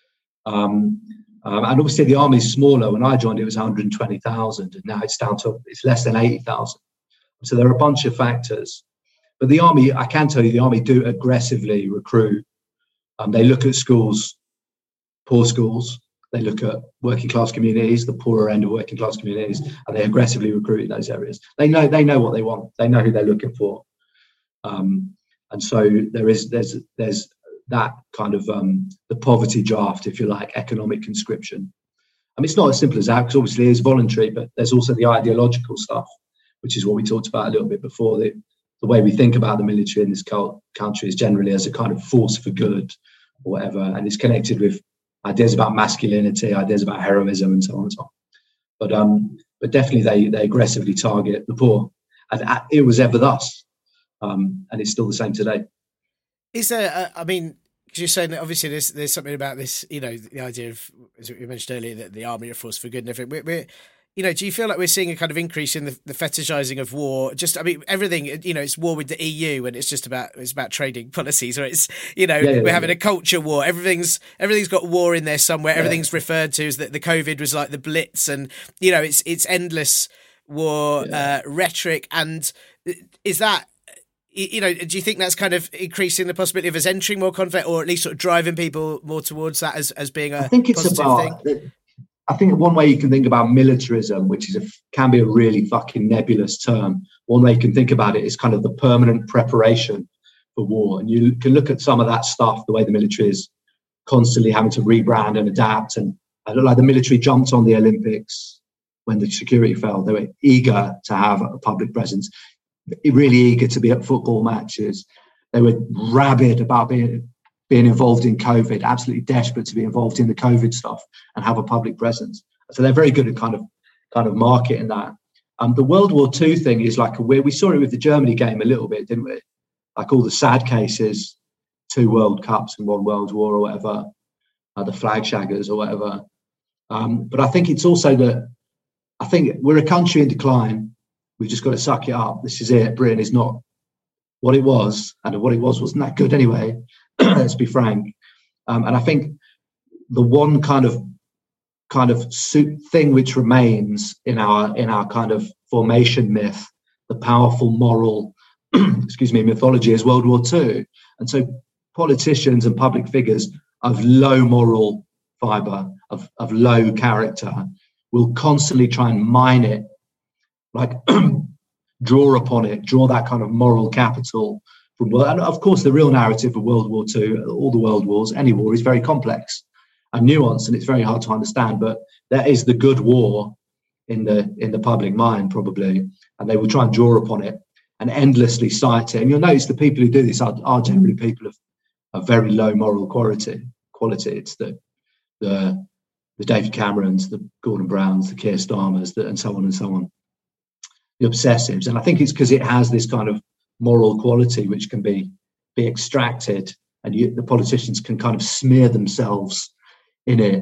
Um, um, and obviously the army is smaller. When I joined, it was one hundred twenty thousand, and now it's down to, it's less than eighty thousand. So there are a bunch of factors. but the army, I can tell you, the army do aggressively recruit. Um, they look at schools, poor schools. They look at working class communities, the poorer end of working class communities, and they aggressively recruit in those areas. They know they know what they want. They know who they're looking for, um, and so there is there's there's that kind of um, the poverty draft, if you like, economic conscription. I mean, it's not as simple as that, because obviously it is voluntary, but there's also the ideological stuff, which is what we talked about a little bit before. The, the way we think about the military in this country is generally as a kind of force for good or whatever, and it's connected with ideas about masculinity, ideas about heroism, and so on and so on. But um, but definitely they they aggressively target the poor, and it was ever thus, um, and it's still the same today. Is there? Uh, I mean, because you're saying that obviously there's there's something about this, you know, the idea of, as you mentioned earlier, that the army are a force for good and everything. We're, we're you know, do you feel like we're seeing a kind of increase in the, the fetishizing of war? Just, I mean, everything, you know, it's war with the E U, and it's just about it's about trading policies, or it's, you know, yeah, yeah, we're yeah, having yeah. a culture war. Everything's everything's got war in there somewhere. Yeah. Everything's referred to as that the COVID was like the Blitz, and you know, it's it's endless war yeah. uh, rhetoric. And is that, you know, do you think that's kind of increasing the possibility of us entering more conflict, or at least sort of driving people more towards that as as being a I think it's positive about, thing? I think one way you can think about militarism, which is a, can be a really fucking nebulous term, one way you can think about it is kind of the permanent preparation for war. And you can look at some of that stuff, the way the military is constantly having to rebrand and adapt. And I don't like the military jumped on the Olympics when the security fell. They were eager to have a public presence, really eager to be at football matches. They were rabid about being being involved in COVID, absolutely desperate to be involved in the COVID stuff and have a public presence. So they're very good at kind of kind of marketing that. Um, the World War Two thing is like a weird, we saw it with the Germany game a little bit, didn't we? Like all the sad cases, two World Cups and one World War or whatever, uh, the flag shaggers or whatever. Um, but I think it's also that, I think we're a country in decline. We've just got to suck it up. This is it. Britain is not what it was, and what it was wasn't that good anyway. Let's be frank. Um, and I think the one kind of kind of thing which remains in our in our kind of formation myth, the powerful moral, excuse me, mythology, is World War Two. And so politicians and public figures of low moral fibre, of, of low character, will constantly try and mine it, like draw upon it, draw that kind of moral capital from world. And of course, the real narrative of World War Two, all the world wars, any war, is very complex and nuanced, and it's very hard to understand. But that is the good war in the in the public mind, probably, and they will try and draw upon it and endlessly cite it. And you'll notice the people who do this are, are generally people of, of very low moral quality. Quality. It's the the the David Camerons, the Gordon Browns, the Keir Starmers, the, and so on and so on. The obsessives, and I think it's because it has this kind of moral quality which can be be extracted, and you, the politicians can kind of smear themselves in it.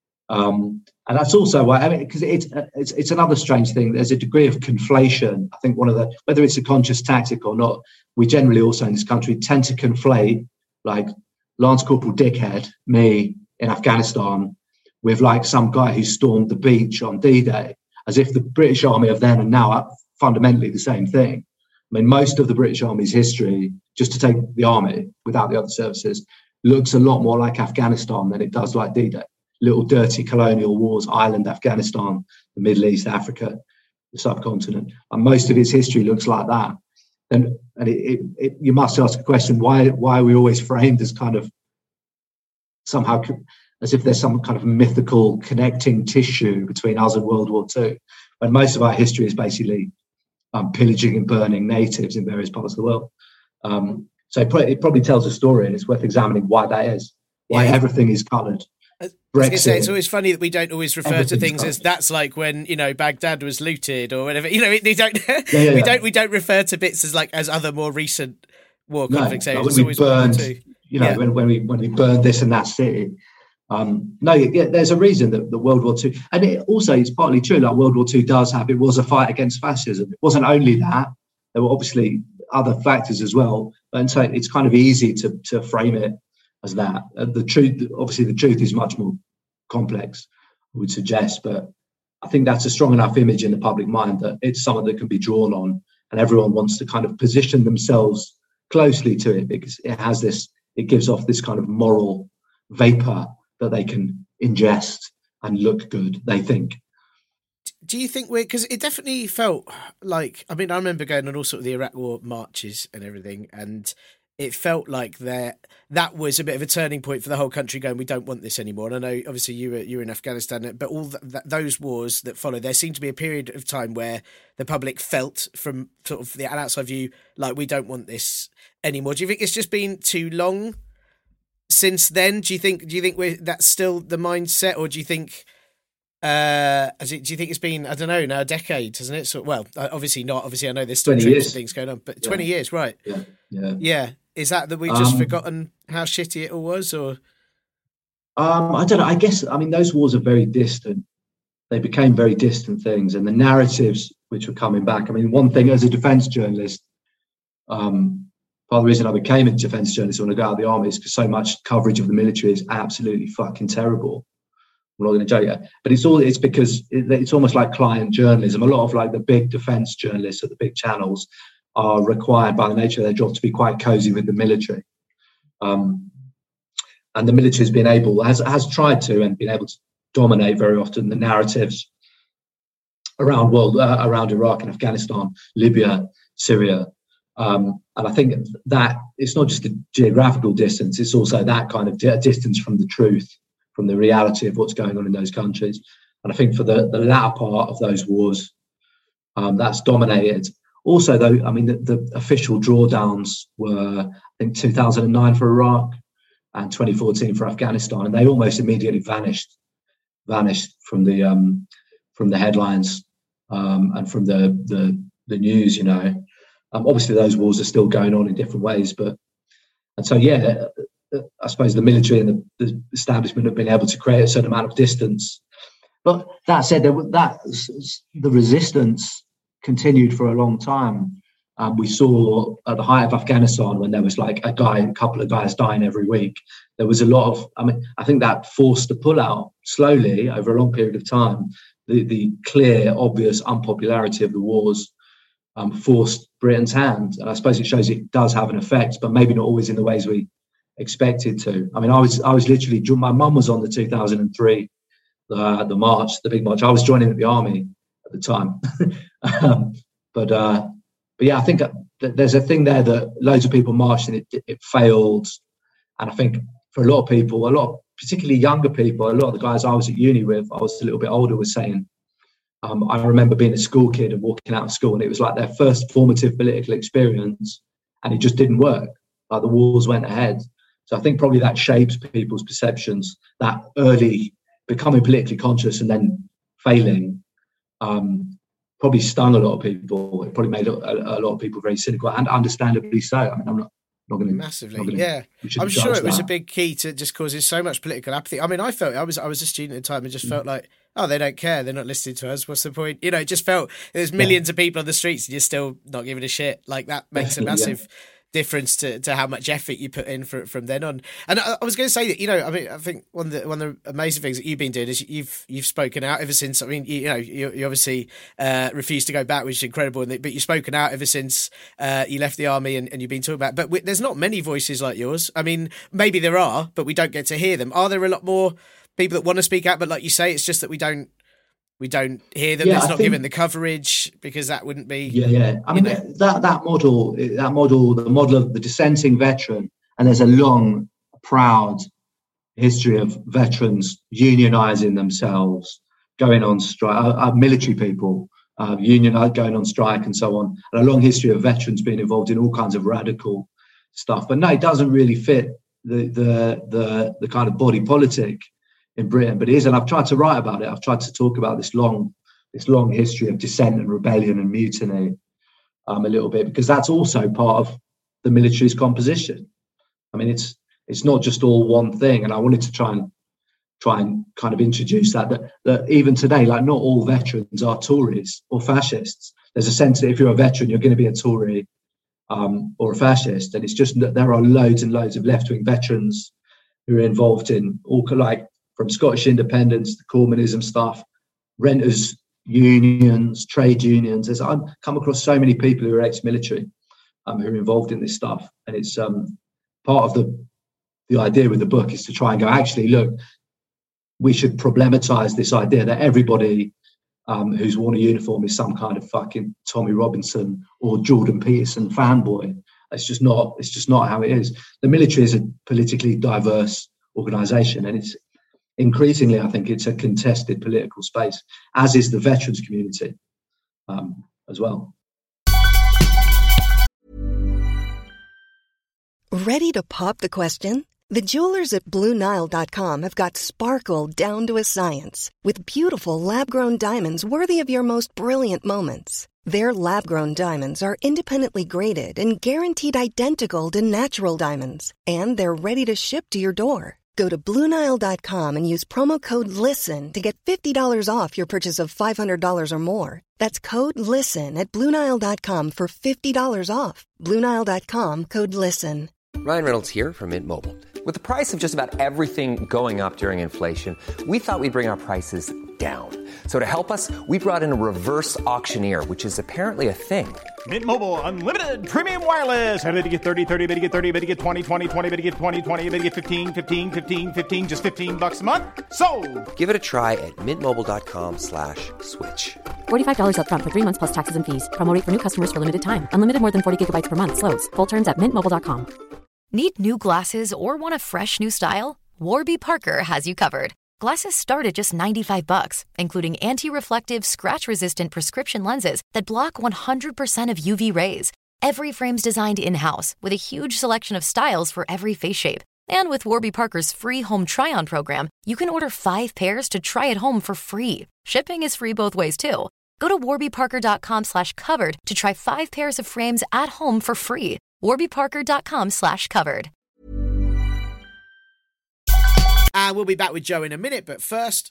Um, and that's also why, I mean, because it's, it's it's another strange thing. There's a degree of conflation. I think one of the, whether it's a conscious tactic or not, we generally also in this country tend to conflate like Lance Corporal Dickhead, me in Afghanistan, with like some guy who stormed the beach on D-Day, as if the British Army of then and now are fundamentally the same thing. I mean, most of the British Army's history, just to take the army without the other services, looks a lot more like Afghanistan than it does like D-Day. Little dirty colonial wars, Ireland, Afghanistan, the Middle East, Africa, the subcontinent. And most of its history looks like that. And, and it, it, it, you must ask a question, why, why are we always framed as kind of somehow, as if there's some kind of mythical connecting tissue between us and World War Two, when most of our history is basically um, pillaging and burning natives in various parts of the world. Um, so it, it probably tells a story, and it's worth examining why that is, why yeah. everything is coloured. I was going to say, it's always funny that we don't always refer to things as that's like when, you know, Baghdad was looted or whatever. You know, we don't yeah, yeah, we yeah. don't we don't refer to bits as like as other more recent war conflicts. No, no, when we burned, you know, yeah. when, when we when we burned this and that city. Um, no, yeah, there's a reason that the World War Two, and it also it's partly true. Like World War Two does have, it was a fight against fascism. It wasn't only that; there were obviously other factors as well. And so it's kind of easy to to frame it as that. Uh, the truth, obviously, the truth is much more complex, I would suggest. But I think that's a strong enough image in the public mind that it's something that can be drawn on and everyone wants to kind of position themselves closely to it because it has this, it gives off this kind of moral vapor that they can ingest and look good, they think. Do you think we're, because it definitely felt like, I mean, I remember going on all sort of the Iraq War marches and everything, and it felt like that that was a bit of a turning point for the whole country going, we don't want this anymore. And I know, obviously, you were, you were in Afghanistan, but all th- th- those wars that followed, there seemed to be a period of time where the public felt from sort of the outside view, like, we don't want this anymore. Do you think it's just been too long since then? Do you think, do you think we're, that's still the mindset, or do you think... Uh, as it, do you think it's been, I don't know, now a decade, hasn't it? So, well, obviously not. Obviously, I know there's still trips and things going on, but twenty yeah. years, right? Yeah, yeah. Yeah. Is that that we've just um, forgotten how shitty it all was, or? Um, I don't know. I guess, I mean, those wars are very distant. They became very distant things, and the narratives which were coming back. I mean, one thing as a defence journalist, um, part of the reason I became a defence journalist when I got out of the army is because so much coverage of the military is absolutely fucking terrible. I'm not going to joke you, but it's all it's because it, it's almost like client journalism. A lot of like the big defence journalists at the big channels are required by the nature of their job to be quite cosy with the military, um, and the military has been able has has tried to and been able to dominate very often the narratives around world uh, around Iraq and Afghanistan, Libya, Syria, um, and I think that it's not just the geographical distance; it's also that kind of di- distance from the truth, from the reality of what's going on in those countries. And I think for the, the latter part of those wars, um, that's dominated. Also, though, I mean, the, the official drawdowns were, I think, two thousand nine for Iraq and twenty fourteen for Afghanistan, and they almost immediately vanished, vanished from the um, from the headlines um, and from the, the the news. You know, um, obviously those wars are still going on in different ways, but and so yeah. I suppose the military and the, the establishment have been able to create a certain amount of distance. But that said, there, that the resistance continued for a long time. Um, we saw at the height of Afghanistan when there was like a guy, a couple of guys dying every week. There was a lot of, I mean, I think that forced the pull-out slowly over a long period of time. The, the clear, obvious unpopularity of the wars um, forced Britain's hand. And I suppose it shows it does have an effect, but maybe not always in the ways we expected to. I mean, I was I was literally, my mum was on the two thousand three, uh, the march, the big march. I was joining the army at the time. um, but uh, but yeah, I think there's a thing there that loads of people marched and it, it failed. And I think for a lot of people, a lot of particularly younger people, a lot of the guys I was at uni with, I was a little bit older, was saying, um, I remember being a school kid and walking out of school and it was like their first formative political experience and it just didn't work. Like the wars went ahead. So I think probably that shapes people's perceptions, that early becoming politically conscious and then failing um, probably stung a lot of people. It probably made a, a, a lot of people very cynical and understandably so. I mean, I'm not, not going to... Massively, gonna, yeah. I'm sure it was that. a big key to just causing so much political apathy. I mean, I felt, I was I was a student at the time and just mm. felt like, oh, they don't care. They're not listening to us. What's the point? You know, it just felt there's millions yeah. of people on the streets and you're still not giving a shit. Like that makes a massive... yeah. difference to, to how much effort you put in for, from then on. And I, I was going to say that, you know, I mean, I think one of the one of the amazing things that you've been doing is you've you've spoken out ever since. I mean, you, you know, you, you obviously uh, refused to go back, which is incredible. And but you've spoken out ever since uh, you left the army, and, and you've been talking about. But we, there's not many voices like yours. I mean, maybe there are, but we don't get to hear them. Are there a lot more people that want to speak out? But like you say, it's just that we don't. We don't hear them. Yeah, it's I not think, given the coverage because that wouldn't be. Yeah, yeah. I mean, know. that that model, that model, the model of the dissenting veteran, and there's a long, proud history of veterans unionising themselves, going on strike, uh, uh, military people, uh, union uh, going on strike, and so on, and a long history of veterans being involved in all kinds of radical stuff. But no, it doesn't really fit the the the, the kind of body politic in Britain, but it is, and I've tried to write about it. I've tried to talk about this long, this long history of dissent and rebellion and mutiny, um, a little bit, because that's also part of the military's composition. I mean, it's it's not just all one thing, and I wanted to try and try and kind of introduce that that, that even today, like not all veterans are Tories or fascists. There's a sense that if you're a veteran, you're going to be a Tory um, or a fascist, and it's just that there are loads and loads of left-wing veterans who are involved in all like. From Scottish independence, the Corbynism stuff, renters unions, trade unions. There's, I've come across so many people who are ex-military um, who are involved in this stuff. And it's um, part of the, the idea with the book is to try and go, actually, look, we should problematize this idea that everybody um, who's worn a uniform is some kind of fucking Tommy Robinson or Jordan Peterson fanboy. It's just not, it's just not how it is. The military is a politically diverse organization, and it's increasingly, I think, it's a contested political space, as is the veterans community um, as well. Ready to pop the question? The jewelers at Blue Nile dot com have got sparkle down to a science with beautiful lab-grown diamonds worthy of your most brilliant moments. Their lab-grown diamonds are independently graded and guaranteed identical to natural diamonds, and they're ready to ship to your door. Go to Blue Nile dot com and use promo code LISTEN to get fifty dollars off your purchase of five hundred dollars or more. That's code LISTEN at Blue Nile dot com for fifty dollars off. Blue Nile dot com, code LISTEN. Ryan Reynolds here from Mint Mobile. With the price of just about everything going up during inflation, we thought we'd bring our prices down. So to help us, we brought in a reverse auctioneer, which is apparently a thing. Mint Mobile Unlimited Premium Wireless. How to get thirty, thirty, how to get thirty, how to get twenty, twenty, twenty, how to get twenty, twenty, how to get fifteen, fifteen, fifteen, fifteen, just fifteen bucks a month? Sold! Give it a try at mintmobile.com slash switch. forty-five dollars up front for three months plus taxes and fees. Promo rate for new customers for limited time. Unlimited more than forty gigabytes per month. Slows full terms at mint mobile dot com. Need new glasses or want a fresh new style? Warby Parker has you covered. Glasses start at just ninety-five bucks, including anti-reflective, scratch-resistant prescription lenses that block one hundred percent of U V rays. Every frame's designed in-house with a huge selection of styles for every face shape. And with Warby Parker's free home try-on program, you can order five pairs to try at home for free. Shipping is free both ways, too. Go to warbyparker.com slash covered to try five pairs of frames at home for free. warbyparker.com slash covered. And we'll be back with Joe in a minute, but first,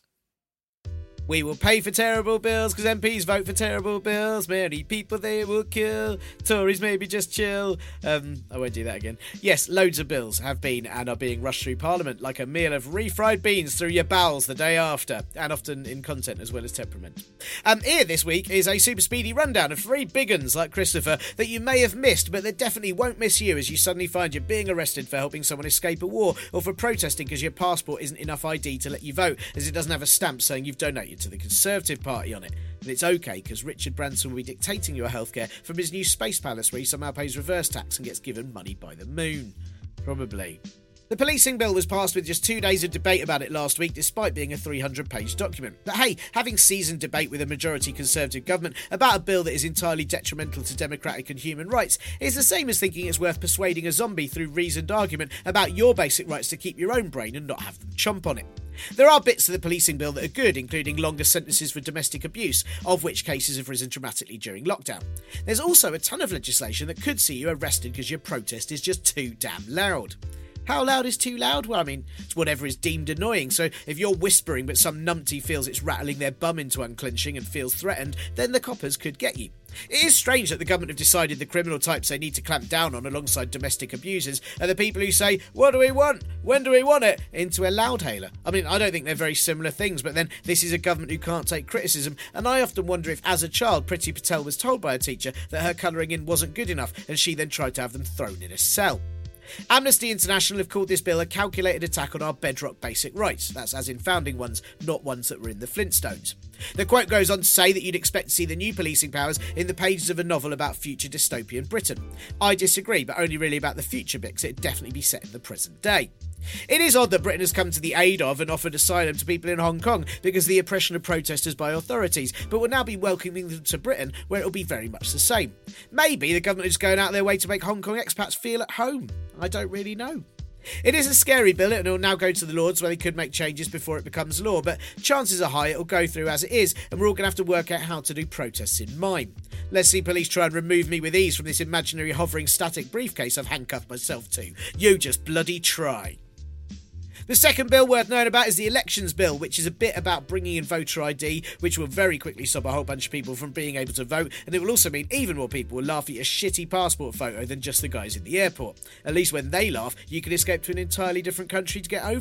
we will pay for terrible bills because M Ps vote for terrible bills. Many people they will kill. Tories maybe just chill. Um, I won't do that again. Yes, loads of bills have been and are being rushed through Parliament like a meal of refried beans through your bowels the day after, and often in content as well as temperament. Um, here this week is a super speedy rundown of three big uns like Christopher that you may have missed, but that definitely won't miss you as you suddenly find you're being arrested for helping someone escape a war, or for protesting because your passport isn't enough I D to let you vote, as it doesn't have a stamp saying you've donated to the Conservative Party on it. And it's okay because Richard Branson will be dictating your healthcare from his new space palace where he somehow pays reverse tax and gets given money by the moon. Probably. The policing bill was passed with just two days of debate about it last week, despite being a three hundred page document. But hey, having seasoned debate with a majority Conservative government about a bill that is entirely detrimental to democratic and human rights is the same as thinking it's worth persuading a zombie through reasoned argument about your basic rights to keep your own brain and not have them chomp on it. There are bits of the policing bill that are good, including longer sentences for domestic abuse, of which cases have risen dramatically during lockdown. There's also a ton of legislation that could see you arrested because your protest is just too damn loud. How loud is too loud? Well, I mean, it's whatever is deemed annoying, so if you're whispering but some numpty feels it's rattling their bum into unclenching and feels threatened, then the coppers could get you. It is strange that the government have decided the criminal types they need to clamp down on alongside domestic abusers are the people who say, what do we want? When do we want it? Into a loudhailer. I mean, I don't think they're very similar things, but then this is a government who can't take criticism, and I often wonder if as a child Priti Patel was told by a teacher that her colouring in wasn't good enough and she then tried to have them thrown in a cell. Amnesty International have called this bill a calculated attack on our bedrock basic rights. That's as in founding ones, not ones that were in the Flintstones. The quote goes on to say that you'd expect to see the new policing powers in the pages of a novel about future dystopian Britain. I disagree, but only really about the future bit, because it'd definitely be set in the present day. It is odd that Britain has come to the aid of and offered asylum to people in Hong Kong because of the oppression of protesters by authorities, but will now be welcoming them to Britain, where it'll be very much the same. Maybe the government is going out their way to make Hong Kong expats feel at home. I don't really know. It is a scary bill and it will now go to the Lords where they could make changes before it becomes law, but chances are high it will go through as it is and we're all going to have to work out how to do protests in mime. Let's see police try and remove me with ease from this imaginary hovering static briefcase I've handcuffed myself to. You just bloody try. The second bill worth knowing about is the Elections Bill, which is a bit about bringing in voter I D, which will very quickly stop a whole bunch of people from being able to vote, and it will also mean even more people will laugh at your shitty passport photo than just the guys in the airport. At least when they laugh, you can escape to an entirely different country to get over it.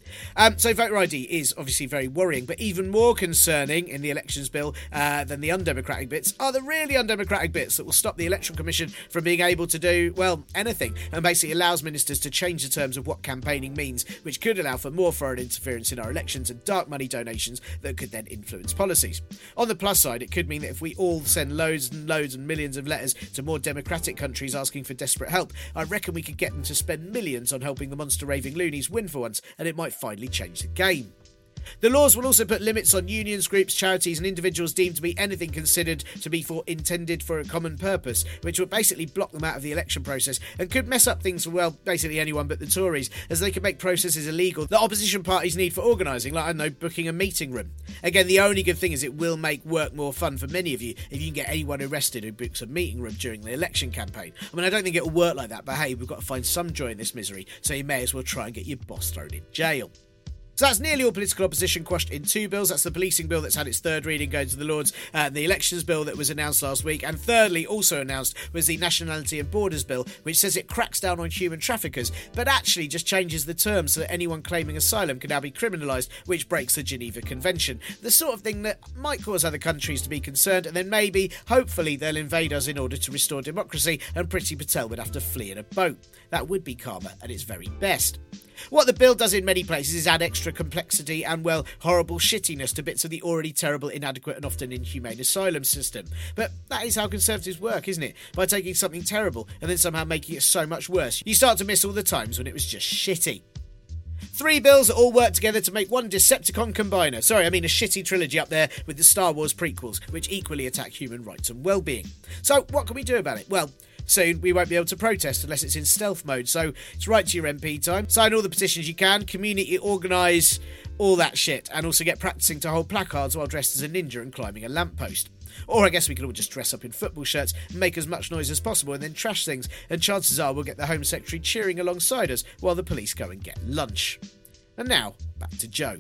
Um, so voter I D is obviously very worrying, but even more concerning in the elections bill uh, than the undemocratic bits are the really undemocratic bits that will stop the Electoral Commission from being able to do, well, anything, and basically allows ministers to change the terms of what campaigning means, which could allow for more foreign interference in our elections and dark money donations that could then influence policies. On the plus side, it could mean that if we all send loads and loads and millions of letters to more democratic countries asking for desperate help, I reckon we could get them to spend millions on helping the monster raving loonies win for once, and it might finally change the game. The laws will also put limits on unions, groups, charities and individuals deemed to be anything considered to be for intended for a common purpose, which will basically block them out of the election process and could mess up things for, well, basically anyone but the Tories, as they could make processes illegal that opposition parties need for organising, like, I don't know, booking a meeting room. Again, the only good thing is it will make work more fun for many of you if you can get anyone arrested who books a meeting room during the election campaign. I mean, I don't think it'll work like that, but hey, we've got to find some joy in this misery, so you may as well try and get your boss thrown in jail. So that's nearly all political opposition quashed in two bills. That's the policing bill that's had its third reading going to the Lords, uh, the elections bill that was announced last week, and thirdly, also announced, was the nationality and borders bill, which says it cracks down on human traffickers, but actually just changes the terms so that anyone claiming asylum can now be criminalised, which breaks the Geneva Convention. The sort of thing that might cause other countries to be concerned, and then maybe, hopefully, they'll invade us in order to restore democracy, and Priti Patel would have to flee in a boat. That would be karma at its very best. What the bill does in many places is add extra complexity and, well, horrible shittiness to bits of the already terrible, inadequate and often inhumane asylum system. But that is how Conservatives work, isn't it? By taking something terrible and then somehow making it so much worse, you start to miss all the times when it was just shitty. Three bills that all work together to make one Decepticon combiner. Sorry, I mean a shitty trilogy up there with the Star Wars prequels, which equally attack human rights and well-being. So, what can we do about it? Well, soon we won't be able to protest unless it's in stealth mode, so it's write to your M P time, sign all the petitions you can, community organise, all that shit, and also get practising to hold placards while dressed as a ninja and climbing a lamppost. Or I guess we could all just dress up in football shirts and make as much noise as possible and then trash things, and chances are we'll get the Home Secretary cheering alongside us while the police go and get lunch. And now, back to Joe.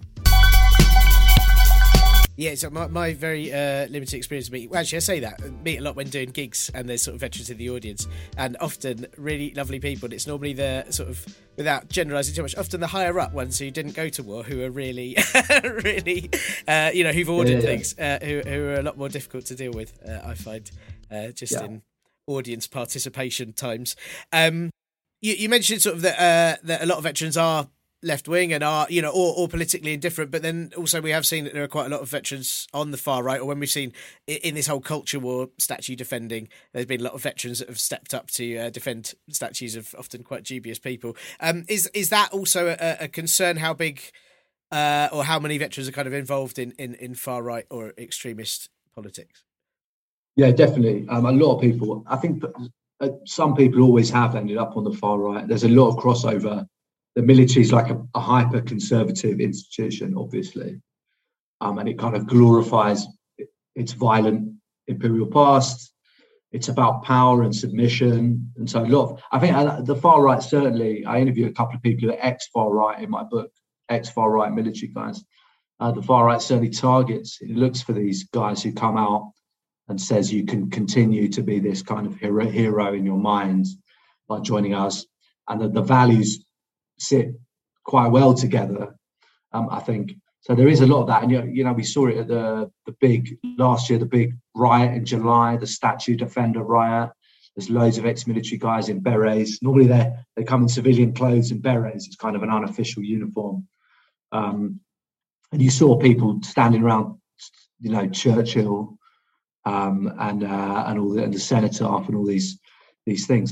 Yeah, so my, my very uh, limited experience of meeting, well, actually I say that, I meet a lot when doing gigs and there's sort of veterans in the audience, and often really lovely people, and it's normally the sort of, without generalising too much, often the higher up ones who didn't go to war, who are really, really, uh, you know, who've ordered yeah, yeah, things, uh, who, who are a lot more difficult to deal with, uh, I find, uh, just yeah. in audience participation times. Um, you, you mentioned sort of that, uh, that a lot of veterans are left wing and are, you know, or, or politically indifferent, but then also we have seen that there are quite a lot of veterans on the far right, or when we've seen in this whole culture war statue defending, there's been a lot of veterans that have stepped up to uh, defend statues of often quite dubious people. Um, is is that also a, a concern? How big uh, or how many veterans are kind of involved in, in, in far right or extremist politics? Yeah, definitely. Um, a lot of people. I think uh, some people always have ended up on the far right. There's a lot of crossover. The military is like a, a hyper-conservative institution, obviously, um, and it kind of glorifies its violent imperial past. It's about power and submission, and so a lot of, I think uh, the far right, certainly, I interviewed a couple of people who are ex-far right in my book, ex-far right military guys. Uh, the far right certainly targets, it looks for these guys who come out and says you can continue to be this kind of hero, hero in your mind by joining us, and that the values sit quite well together, um, I think. So there is a lot of that, and you know, you know, we saw it at the the big last year, the big riot in July, the statue defender riot. There's loads of ex-military guys in berets. Normally they they come in civilian clothes and berets. It's kind of an unofficial uniform, um, and you saw people standing around, you know, Churchill um, and uh, and all the and the cenotaph and all these these things.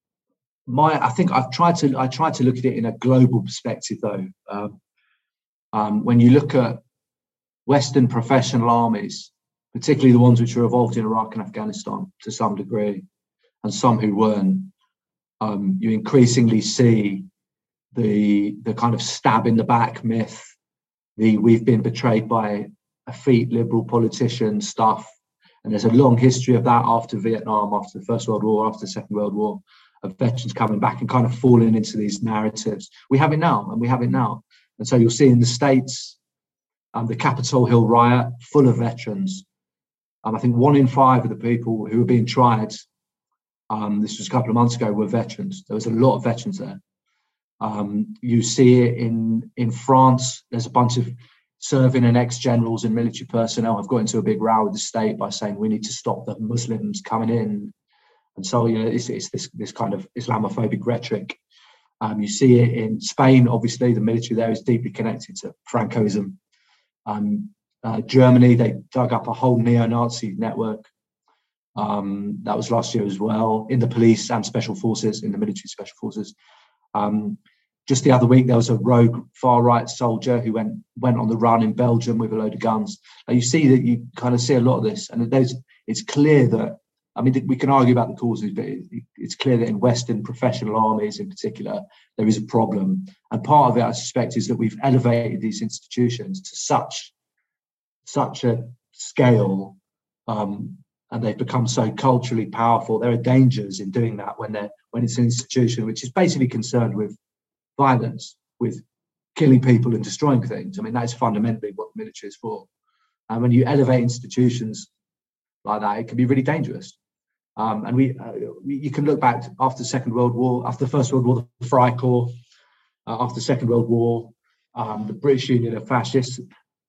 My, I think I've tried to I tried to look at it in a global perspective, though. Um, um, when you look at Western professional armies, particularly the ones which were involved in Iraq and Afghanistan to some degree, and some who weren't, um, you increasingly see the the kind of stab in the back myth, the we've been betrayed by effete liberal politician stuff, and there's a long history of that after Vietnam, after the First World War, after the Second World War, of veterans coming back and kind of falling into these narratives. We have it now, and we have it now. And so you'll see in the States, um, the Capitol Hill riot, full of veterans. Um, I think one in five of the people who were being tried, um, this was a couple of months ago, were veterans. There was a lot of veterans there. Um, you see it in in France. There's a bunch of serving and ex-generals and military personnel have got into a big row with the state by saying we need to stop the Muslims coming in. And so, you know, it's, it's this this kind of Islamophobic rhetoric. Um, you see it in Spain. Obviously, the military there is deeply connected to Francoism. Um, uh, Germany, they dug up a whole neo-Nazi network. Um, that was last year as well, in the police and special forces, in the military special forces. Um, just the other week, there was a rogue far-right soldier who went went on the run in Belgium with a load of guns. Now, you see that you kind of see a lot of this, and there's, it's clear that, I mean, we can argue about the causes, but it, it's clear that in Western professional armies in particular, there is a problem. And part of it, I suspect, is that we've elevated these institutions to such, such a scale, um, and they've become so culturally powerful. There are dangers in doing that when they're when it's an institution which is basically concerned with violence, with killing people and destroying things. I mean, that's fundamentally what the military is for. And when you elevate institutions like that, it can be really dangerous. Um, and we, uh, you can look back after the Second World War, after the First World War, the Freikorps, uh, after the Second World War, um, the British Union of Fascists,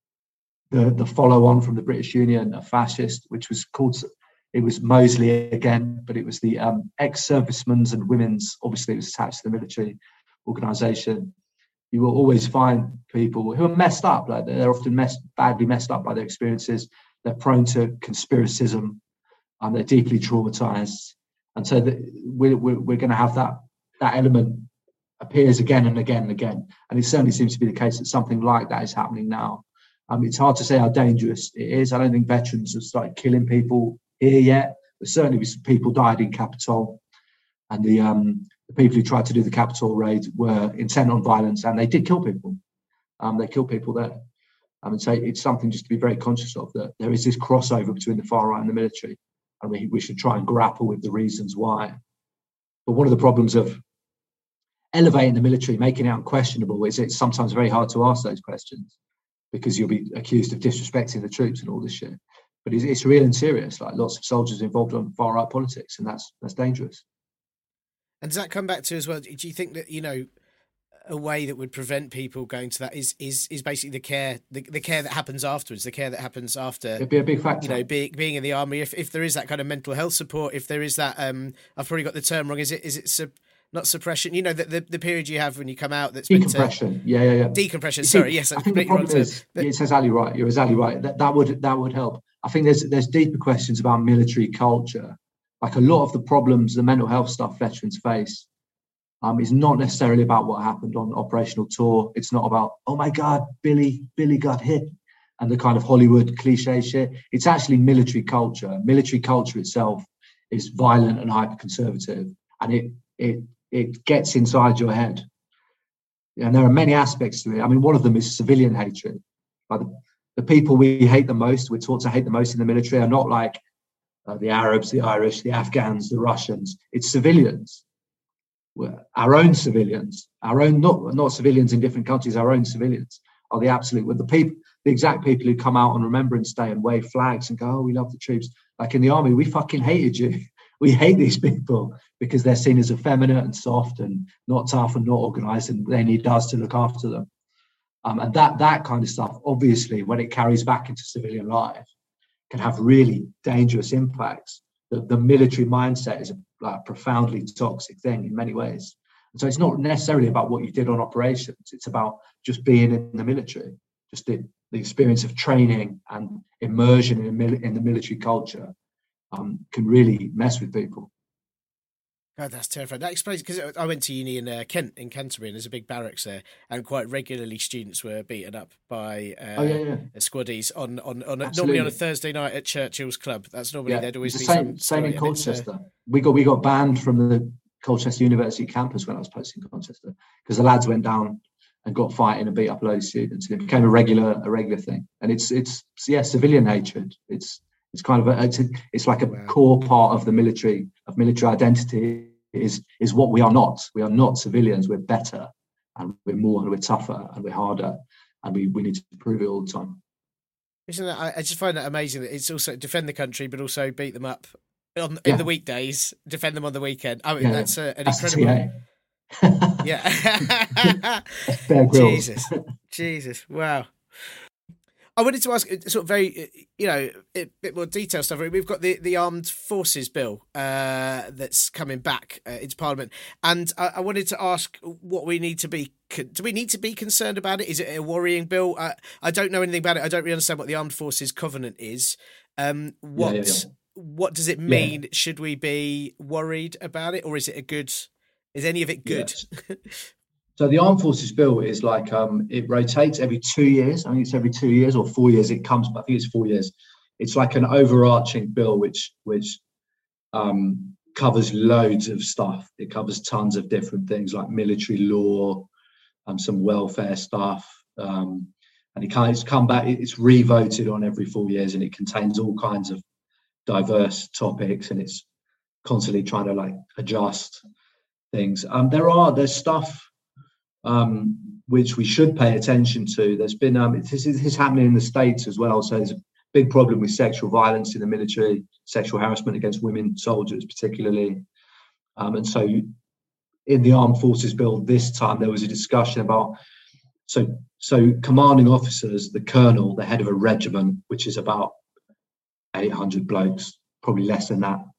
the, the follow-on from the British Union of Fascists, which was called, it was Mosley again, but it was the um, ex-servicemen's and women's, obviously it was attached to the military organisation. You will always find people who are messed up, like they're often messed, badly messed up by their experiences. They're prone to conspiracism, and they're deeply traumatized. And so the, we're, we're, we're going to have that, that element appears again and again and again. And it certainly seems to be the case that something like that is happening now. Um, it's hard to say how dangerous it is. I don't think veterans have started killing people here yet, but certainly people died in Capitol. And the, um, the people who tried to do the Capitol raid were intent on violence, and they did kill people. Um, they killed people there. I mean, so it's something just to be very conscious of, that there is this crossover between the far right and the military, and we, we should try and grapple with the reasons why. But one of the problems of elevating the military, making it unquestionable, is it's sometimes very hard to ask those questions because you'll be accused of disrespecting the troops and all this shit. But it's, it's real and serious. Like, lots of soldiers involved on far right politics, and that's that's dangerous. And does that come back to as well? Do you think that, you know, a way that would prevent people going to that is is is basically the care the, the care that happens afterwards, the care that happens after? It'd be a big factor. You know, being being in the army. If if there is that kind of mental health support, if there is that, um, I've probably got the term wrong. Is it is it su- not suppression? You know, the, the the period you have when you come out. That's decompression. To, yeah, yeah, yeah. Decompression. You Sorry, see, yes, I think the problem is, but, it's exactly right. You're exactly right. That that would that would help. I think there's there's deeper questions about military culture. Like, a lot of the problems, the mental health stuff veterans face, Um, is not necessarily about what happened on operational tour. It's not about, oh my God, Billy, Billy got hit, and the kind of Hollywood cliche shit. It's actually military culture. Military culture itself is violent and hyper-conservative, and it it it gets inside your head. And there are many aspects to it. I mean, one of them is civilian hatred. Like, the, the people we hate the most, we're taught to hate the most in the military, are not like uh, the Arabs, the Irish, the Afghans, the Russians. It's civilians. Our own civilians, our own not not civilians in different countries, our own civilians are the absolute, with the people, the exact people who come out on Remembrance Day and wave flags and go, oh, we love the troops. Like in the army, we fucking hated you. We hate these people because they're seen as effeminate and soft and not tough and not organised, and they need us to look after them. Um, and that that kind of stuff, obviously, when it carries back into civilian life, can have really dangerous impacts. The, the military mindset is a, like, a profoundly toxic thing in many ways. And so it's not necessarily about what you did on operations. It's about just being in the military, just the, the experience of training and immersion in, mil- in the military culture um, can really mess with people. God, that's terrifying. That explains, because I went to uni in uh, Kent, in Canterbury, and there's a big barracks there, and quite regularly students were beaten up by uh, oh, yeah, yeah. squaddies on on, on a, normally on a Thursday night at Churchill's Club. That's normally yeah. there'd always it's be the same, some same in story, Colchester. Uh, we got we got banned from the Colchester University campus when I was posting in Colchester because the lads went down and got fighting and beat up a load of students, and it became a regular a regular thing. And it's it's yeah, civilian hatred. It's it's kind of a it's, a, it's like a wow. core part of the military of military identity. Is is what we are not. We are not civilians. We're better, and we're more, and we're tougher, and we're harder, and we, we need to prove it all the time. Isn't that? I just find that amazing. That it's also defend the country, but also beat them up on, yeah. in the weekdays. Defend them on the weekend. I mean, yeah, that's a, an that's incredible. Yeah. Bear Grylls. Jesus. Jesus. Wow. I wanted to ask sort of very, you know, a bit more detailed stuff. We've got the, the Armed Forces Bill uh, that's coming back uh, into Parliament. And I, I wanted to ask what we need to be, do we need to be concerned about it? Is it a worrying bill? Uh, I don't know anything about it. I don't really understand what the Armed Forces Covenant is. Um, what yeah, yeah, yeah. What does it mean? Yeah. Should we be worried about it? Or is it a good, is any of it good? Yes. So the Armed Forces Bill is like, um, it rotates every two years. I think it's every two years or four years it comes, but I think it's four years. It's like an overarching bill which which um, covers loads of stuff. It covers tons of different things like military law, um, some welfare stuff. Um, and it kind of, it's come back, it's re-voted on every four years and it contains all kinds of diverse topics and it's constantly trying to like adjust things. Um, there are, there's stuff Um, which we should pay attention to. There's been um, this, is, this is happening in the States as well. So there's a big problem with sexual violence in the military, sexual harassment against women soldiers particularly. Um, and so in the Armed Forces Bill this time, there was a discussion about, so so commanding officers, the colonel, the head of a regiment, which is about eight hundred blokes, probably less than that,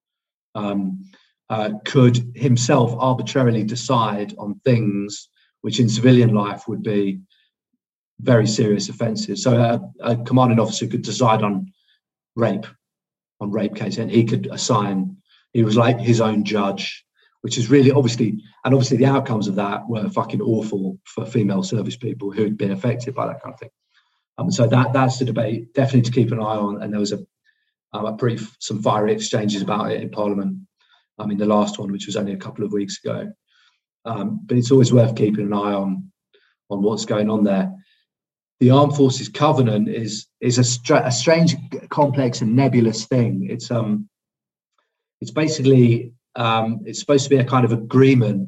um, uh, could himself arbitrarily decide on things which in civilian life would be very serious offences. So a, a commanding officer could decide on rape, on rape case, and he could assign, he was like his own judge, which is really obviously, and obviously the outcomes of that were fucking awful for female service people who had been affected by that kind of thing. Um, so that that's the debate, definitely to keep an eye on. And there was a, um, a brief, some fiery exchanges about it in Parliament. I mean, the last one, which was only a couple of weeks ago. Um, but it's always worth keeping an eye on on what's going on there. The Armed Forces Covenant is is a, stra- a strange, complex, and nebulous thing. It's um, it's basically um, it's supposed to be a kind of agreement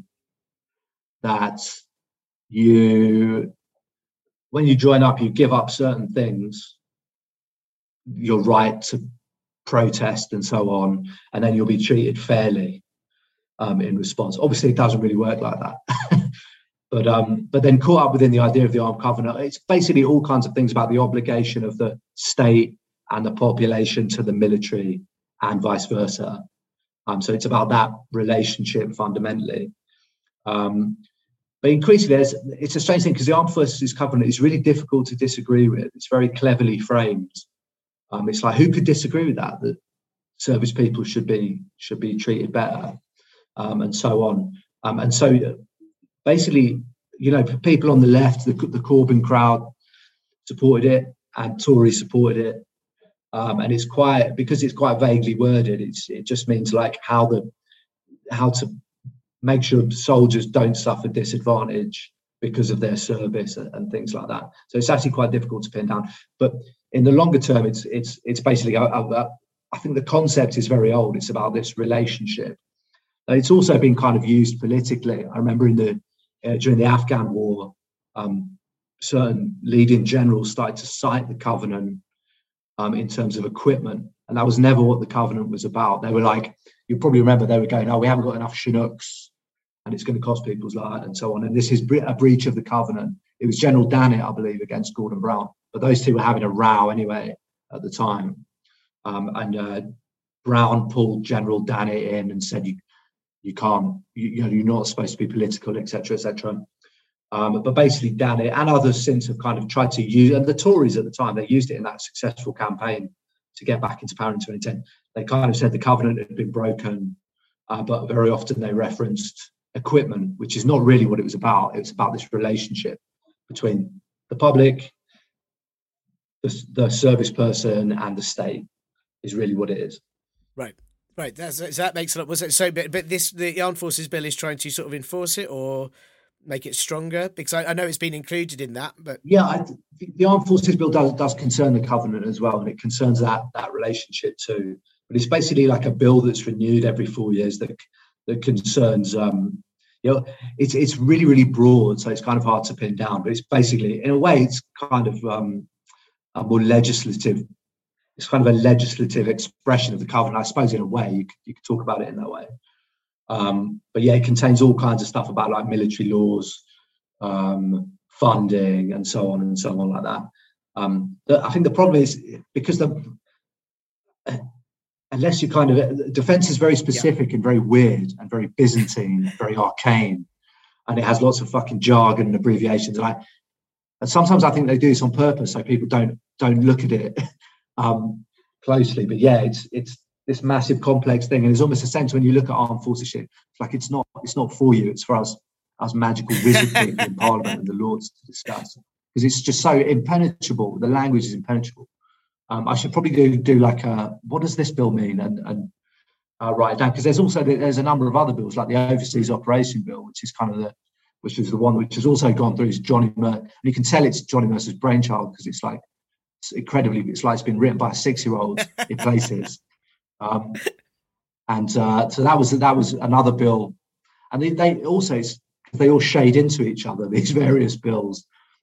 that you, when you join up, you give up certain things, your right to protest and so on, and then you'll be treated fairly. Um, in response. Obviously, it doesn't really work like that. but um, but then caught up within the idea of the Armed Covenant, it's basically all kinds of things about the obligation of the state and the population to the military and vice versa. Um, so it's about that relationship fundamentally. Um, but increasingly, there's, it's a strange thing because the Armed Forces Covenant is really difficult to disagree with. It's very cleverly framed. Um, it's like, who could disagree with that? That service people should be should be treated better. Um, and so on. Um, and so basically, you know, people on the left, the, the Corbyn crowd supported it and Tories supported it. Um, and it's quite, because it's quite vaguely worded, it's, it just means like how the, how to make sure soldiers don't suffer disadvantage because of their service and, and things like that. So it's actually quite difficult to pin down. But in the longer term, it's, it's, it's basically, a, a, I think the concept is very old. It's about this relationship. It's also been kind of used politically. I remember in the uh, during the Afghan war, um, certain leading generals started to cite the Covenant um, in terms of equipment, and that was never what the Covenant was about. They were like, you probably remember, they were going, "Oh, we haven't got enough Chinooks, and it's going to cost people's lives," and so on. And this is a breach of the Covenant. It was General Dannett, I believe, against Gordon Brown, but those two were having a row anyway at the time, um, and uh, Brown pulled General Dannett in and said, "You." You can't, you, you know, you're not supposed to be political, et cetera, et cetera. Um, but basically, Dannett and others since have kind of tried to use, and the Tories at the time, they used it in that successful campaign to get back into power in twenty ten. They kind of said the Covenant had been broken, uh, but very often they referenced equipment, which is not really what it was about. It was about this relationship between the public, the, the service person, and the state is really what it is. Right. Right, that's, so that makes a lot. Was it so? But, but this, the Armed Forces Bill is trying to sort of enforce it or make it stronger, because I, I know it's been included in that. But yeah, I, the Armed Forces Bill does does concern the Covenant as well, and it concerns that that relationship too. But it's basically like a bill that's renewed every four years that that concerns. Um, you know, it's it's really really broad, so it's kind of hard to pin down. But it's basically, in a way, it's kind of um, a more legislative. It's kind of a legislative expression of the Covenant, I suppose. In a way, you could, you could talk about it in that way. Um, but yeah, it contains all kinds of stuff about like military laws, um, funding, and so on and so on like that. Um, I think the problem is because the unless you kind of defense is very specific yeah. and very weird and very Byzantine, very arcane, and it has lots of fucking jargon and abbreviations. And I and sometimes I think they do this on purpose so people don't don't look at it um, closely. But yeah, it's it's this massive complex thing, and it's almost a sense when you look at armed forces shit, it's like it's not it's not for you. It's for us us magical wizard people in Parliament and the Lords to discuss, because it's just so impenetrable. The language is impenetrable. Um, I should probably do do like a what does this bill mean and and uh, write it down, because there's also there's a number of other bills like the Overseas Operation Bill, which is kind of the which is the one which has also gone through is Johnny Mercer, and you can tell it's Johnny Mercer's brainchild because it's like it's incredibly it's like it's been written by a six-year-old in places. Um, and uh, so that was that was another bill, and they, they also they all shade into each other. These various bills,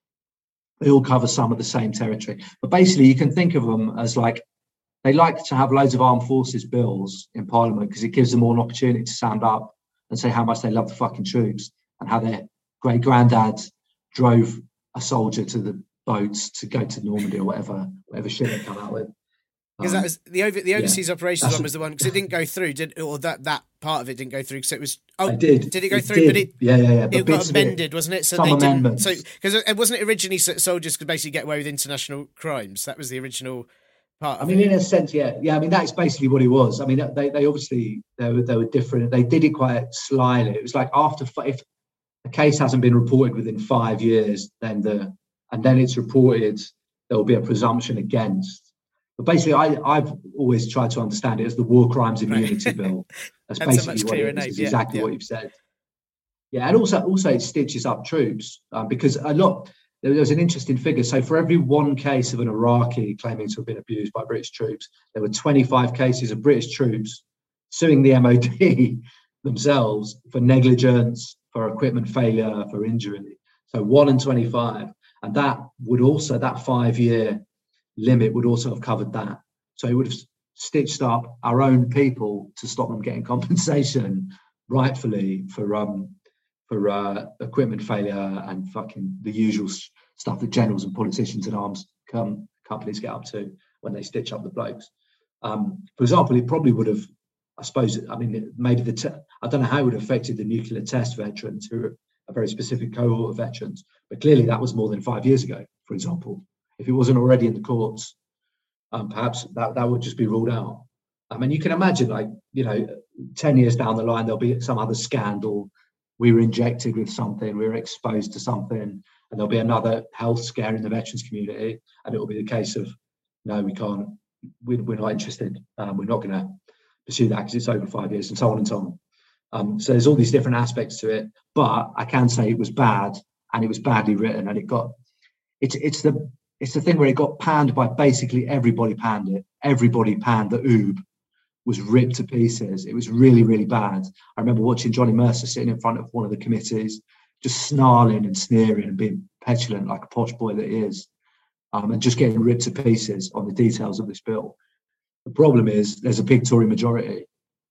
they all cover some of the same territory. But basically, you can think of them as like they like to have loads of armed forces bills in Parliament because it gives them all an opportunity to stand up and say how much they love the fucking troops and how their great granddad drove a soldier to the boats to go to Normandy or whatever whatever shit they come out with. Because um, that was the over, the overseas yeah, operations one was the one because it didn't go through, did or that, that part of it didn't go through because it was oh it did did it go it through did. but it yeah yeah yeah it got amended it, wasn't it so some they amendments. didn't so because it wasn't it originally soldiers could basically get away with international crimes. That was the original part. Of I mean it. in a sense yeah yeah I mean that's basically what it was. I mean they they obviously they were they were different. They did it quite slyly. It was like after if a case hasn't been reported within five years then the and then it's reported there will be a presumption against. But basically, I, I've always tried to understand it as the War Crimes Immunity right. Bill. That's, That's basically what it is. It's yeah, exactly yeah. what you've said. Yeah, and also also it stitches up troops um, because a lot. There was an interesting figure. So for every one case of an Iraqi claiming to have been abused by British troops, there were twenty-five cases of British troops suing the M O D themselves for negligence, for equipment failure, for injury. So one in twenty-five, and that would also that five-year limit would also have covered that. So it would have stitched up our own people to stop them getting compensation rightfully for um for uh, equipment failure and fucking the usual stuff that generals and politicians and arms com- companies get up to when they stitch up the blokes. Um, for example, it probably would have, I suppose, I mean, maybe the te- I don't know how it would have affected the nuclear test veterans who are a very specific cohort of veterans, but clearly that was more than five years ago, for example. If it wasn't already in the courts, um, perhaps that, that would just be ruled out. I mean, you can imagine, like, you know, ten years down the line, there'll be some other scandal. We were injected with something, we were exposed to something, and there'll be another health scare in the veterans community. And it will be the case of, no, we can't, we, we're not interested. Um, we're not going to pursue that because it's over five years and so on and so on. Um, so there's all these different aspects to it. But I can say it was bad and it was badly written and it got, it's it's the, It's the thing where it got panned by basically everybody panned it. Everybody panned the Oob, was ripped to pieces. It was really, really bad. I remember watching Johnny Mercer sitting in front of one of the committees, just snarling and sneering and being petulant like a posh boy that he is, um, and just getting ripped to pieces on the details of this bill. The problem is there's a big Tory majority.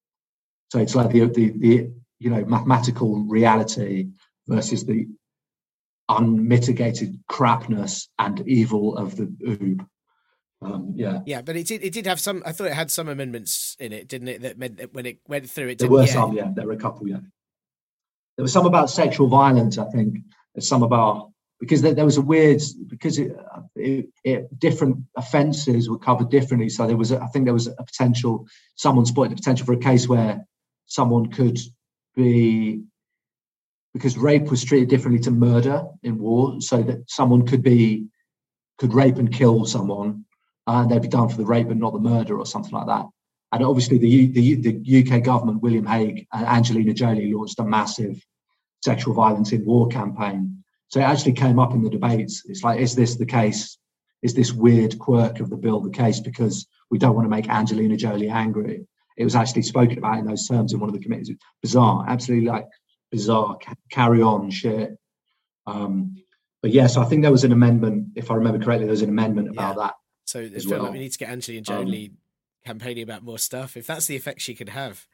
So it's like the, the, the you know, mathematical reality versus the unmitigated crapness and evil of the Oob. Um, yeah, yeah, but it did. It did have some. I thought it had some amendments in it, didn't it? That meant that when it went through, it. There did, were yeah. some. Yeah, there were a couple. Yeah, there was some about sexual violence. I think there's some about because there, there was a weird because it, it, it different offences were covered differently. So there was, a, I think, there was a potential. Someone spotted the potential for a case where someone could be. Because rape was treated differently to murder in war, so that someone could be could rape and kill someone, and they'd be done for the rape but not the murder or something like that. And obviously, the U, the, the U K government, William Hague and Angelina Jolie launched a massive sexual violence in war campaign. So it actually came up in the debates. It's like, is this the case? Is this weird quirk of the bill the case because we don't want to make Angelina Jolie angry? It was actually spoken about in those terms in one of the committees. Bizarre, absolutely like. bizarre carry on shit. Um, but yes, yeah, so I think there was an amendment, if I remember correctly, there was an amendment about yeah. that. So it as felt well. like we need to get Angelina Jolie um, campaigning about more stuff. If that's the effect she could have,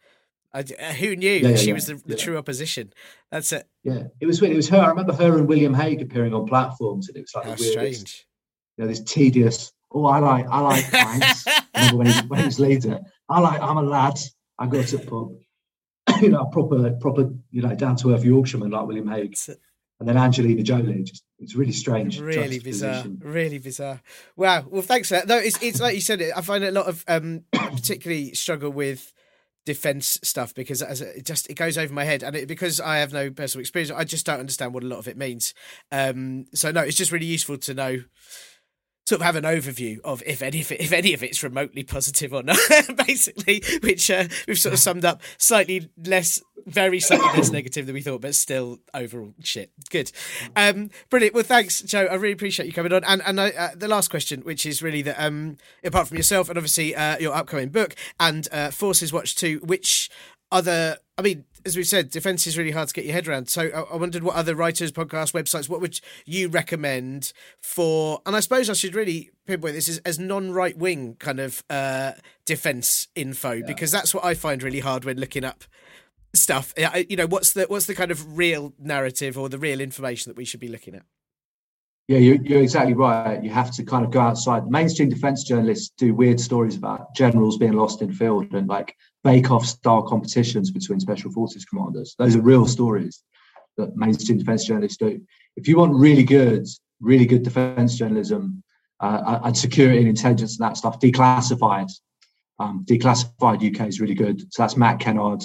I, uh, who knew yeah, yeah, she yeah, was the, the yeah. true opposition? That's it. Yeah, it was weird. It was her. I remember her and William Hague appearing on platforms, and it was like How the weirdest, strange. You know, this tedious. Oh, I like, I like pints. Remember when he, when he was leader? I like. I'm a lad. I go to the pub. You know, proper, proper. You know, down to earth Yorkshireman like William Hague. And then Angelina Jolie, just it's really strange. Really bizarre. Really bizarre. Wow. Well, thanks for that. No, it's it's like you said. I find a lot of um, particularly struggle with defence stuff because as it just it goes over my head, and it, because I have no personal experience, I just don't understand what a lot of it means. Um, so no, it's just really useful to know. Sort of have an overview of if any of it, if any of it's remotely positive or not, basically, which uh, we've sort of summed up slightly less, very slightly less negative than we thought, but still overall shit. Good, um, brilliant. Well, thanks, Joe. I really appreciate you coming on. And and I, uh, the last question, which is really that, um, apart from yourself and obviously uh, your upcoming book and uh, Forces Watch two, which other, I mean, as we've said, defence is really hard to get your head around. So I, I wondered what other writers, podcasts, websites, what would you recommend for, and I suppose I should really pinpoint this as, as non-right wing kind of uh, defence info, yeah. because that's what I find really hard when looking up stuff. You know, what's the what's the kind of real narrative or the real information that we should be looking at? Yeah, you're, you're exactly right. You have to kind of go outside. Mainstream defence journalists do weird stories about generals being lost in field and like bake-off style competitions between special forces commanders. Those are real stories that mainstream defence journalists do. If you want really good, really good defence journalism uh, and security and intelligence and that stuff, declassified, um, declassified U K is really good. So that's Matt Kennard,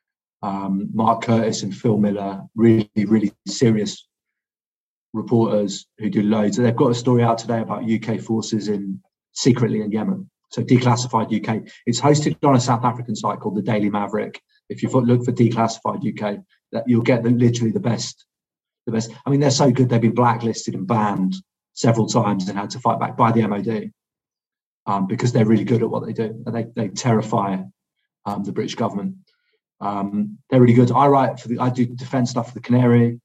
um, Mark Curtis, and Phil Miller. Really, really serious reporters who do loads. They've got a story out today about U K forces in secretly in Yemen. So Declassified U K. It's hosted on a South African site called the Daily Maverick. If you look for Declassified U K, that you'll get the, literally the best. The best. I mean, they're so good. They've been blacklisted and banned several times and had to fight back by the M O D um, because they're really good at what they do. And they they terrify um, the British government. Um, they're really good. I write for the. I do defence stuff for the Canary.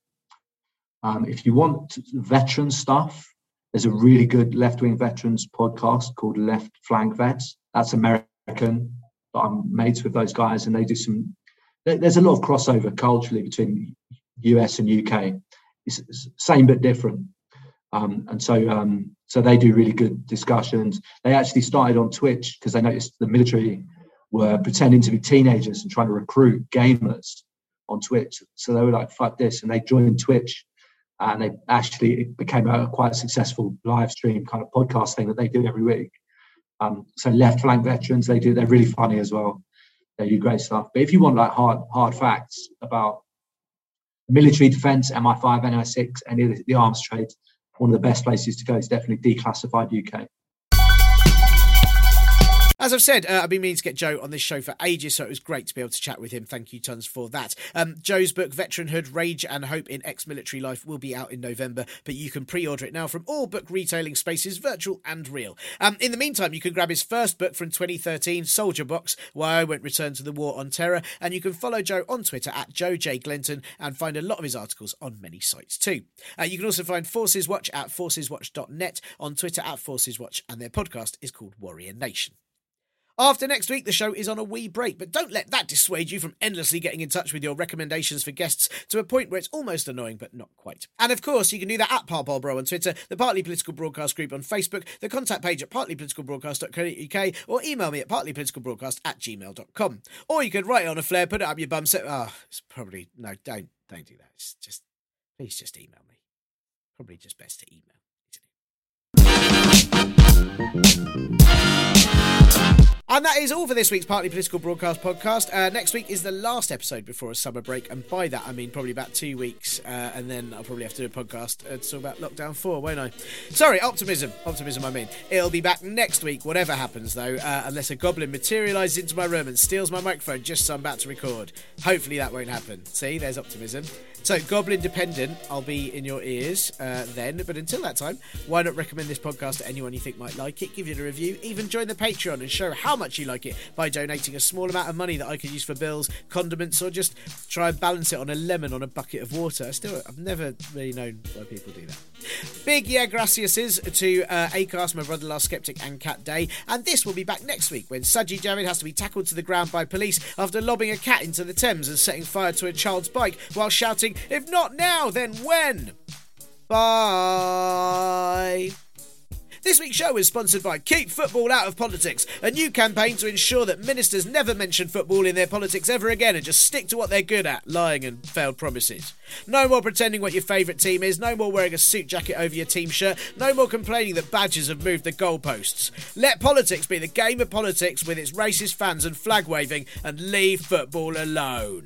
Um, if you want veteran stuff, there's a really good left-wing veterans podcast called Left Flank Vets. That's American. I'm mates with those guys, and they do some. There's a lot of crossover culturally between U S and U K. It's same but different, um, and so um, so they do really good discussions. They actually started on Twitch because they noticed the military were pretending to be teenagers and trying to recruit gamers on Twitch. So they were like, "Fuck this," and they joined Twitch. And they actually it became a quite successful live stream kind of podcast thing that they do every week. Um, so Left Flank Veterans, they do. They're really funny as well. They do great stuff. But if you want like hard hard facts about military defence, M I five, N I six, any of the, the arms trade, one of the best places to go is definitely Declassified U K. As I've said, uh, I've been meaning to get Joe on this show for ages, so it was great to be able to chat with him. Thank you tons for that. Um, Joe's book, Veteranhood, Rage and Hope in Ex-Military Life, will be out in November, but you can pre-order it now from all book retailing spaces, virtual and real. Um, in the meantime, you can grab his first book from twenty thirteen, Soldier Box, Why I Won't Return to the War on Terror, and you can follow Joe on Twitter at Joe J. Glenton and find a lot of his articles on many sites too. Uh, you can also find Forces Watch at forces watch dot net, on Twitter at Forces Watch, and their podcast is called Warrior Nation. After next week, the show is on a wee break, but don't let that dissuade you from endlessly getting in touch with your recommendations for guests to a point where it's almost annoying, but not quite. And of course, you can do that at ParPolBro on Twitter, the Partly Political Broadcast group on Facebook, the contact page at partly political broadcast dot co dot uk, or email me at partly political broadcast at gmail dot com. Or you could write it on a flare, put it up your bum, say, oh, it's probably, no, don't, don't do that. It's just, please just email me. Probably just best to email, isn't it? And that is all for this week's Partly Political Broadcast podcast. Uh, next week is the last episode before a summer break, and by that I mean probably about two weeks, uh, and then I'll probably have to do a podcast uh, to talk about Lockdown four, won't I? Sorry, optimism. Optimism, I mean. It'll be back next week, whatever happens, though, uh, unless a goblin materialises into my room and steals my microphone just as I'm about to record. Hopefully that won't happen. See, there's optimism. So, Goblin dependent, I'll be in your ears uh, then. But until that time, why not recommend this podcast to anyone you think might like it, give it a review, even join the Patreon and show how much you like it by donating a small amount of money that I could use for bills, condiments, or just try and balance it on a lemon on a bucket of water. I still, I've never really known why people do that. Big yeah graciases to uh, Acast, My Brother Last Skeptic and Cat Day, and this will be back next week when Sajid Javid has to be tackled to the ground by police after lobbing a cat into the Thames and setting fire to a child's bike while shouting, "If not now, then when?" Bye. This week's show is sponsored by Keep Football Out of Politics, a new campaign to ensure that ministers never mention football in their politics ever again and just stick to what they're good at, lying and failed promises. No more pretending what your favourite team is, no more wearing a suit jacket over your team shirt, no more complaining that badges have moved the goalposts. Let politics be the game of politics with its racist fans and flag waving, and leave football alone.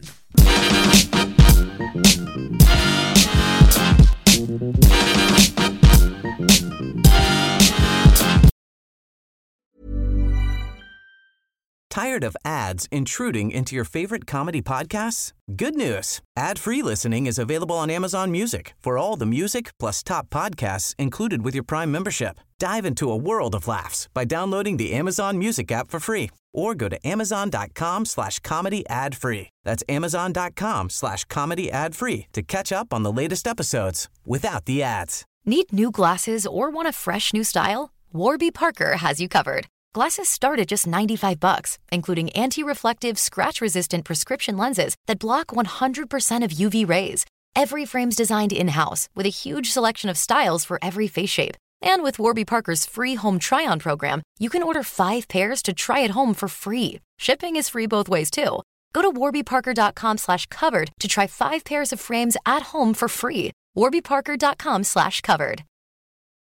Tired of ads intruding into your favorite comedy podcasts? Good news. Ad-free listening is available on Amazon Music for all the music plus top podcasts included with your Prime membership. Dive into a world of laughs by downloading the Amazon Music app for free or go to amazon.com slash comedy ad free. That's amazon.com slash comedy ad free to catch up on the latest episodes without the ads. Need new glasses or want a fresh new style? Warby Parker has you covered. Glasses start at just ninety-five bucks, including anti-reflective, scratch-resistant prescription lenses that block one hundred percent of U V rays. Every frame's designed in-house with a huge selection of styles for every face shape. And with Warby Parker's free home try-on program, you can order five pairs to try at home for free. Shipping is free both ways, too. Go to warbyparker.com slash covered to try five pairs of frames at home for free. warbyparker.com slash covered.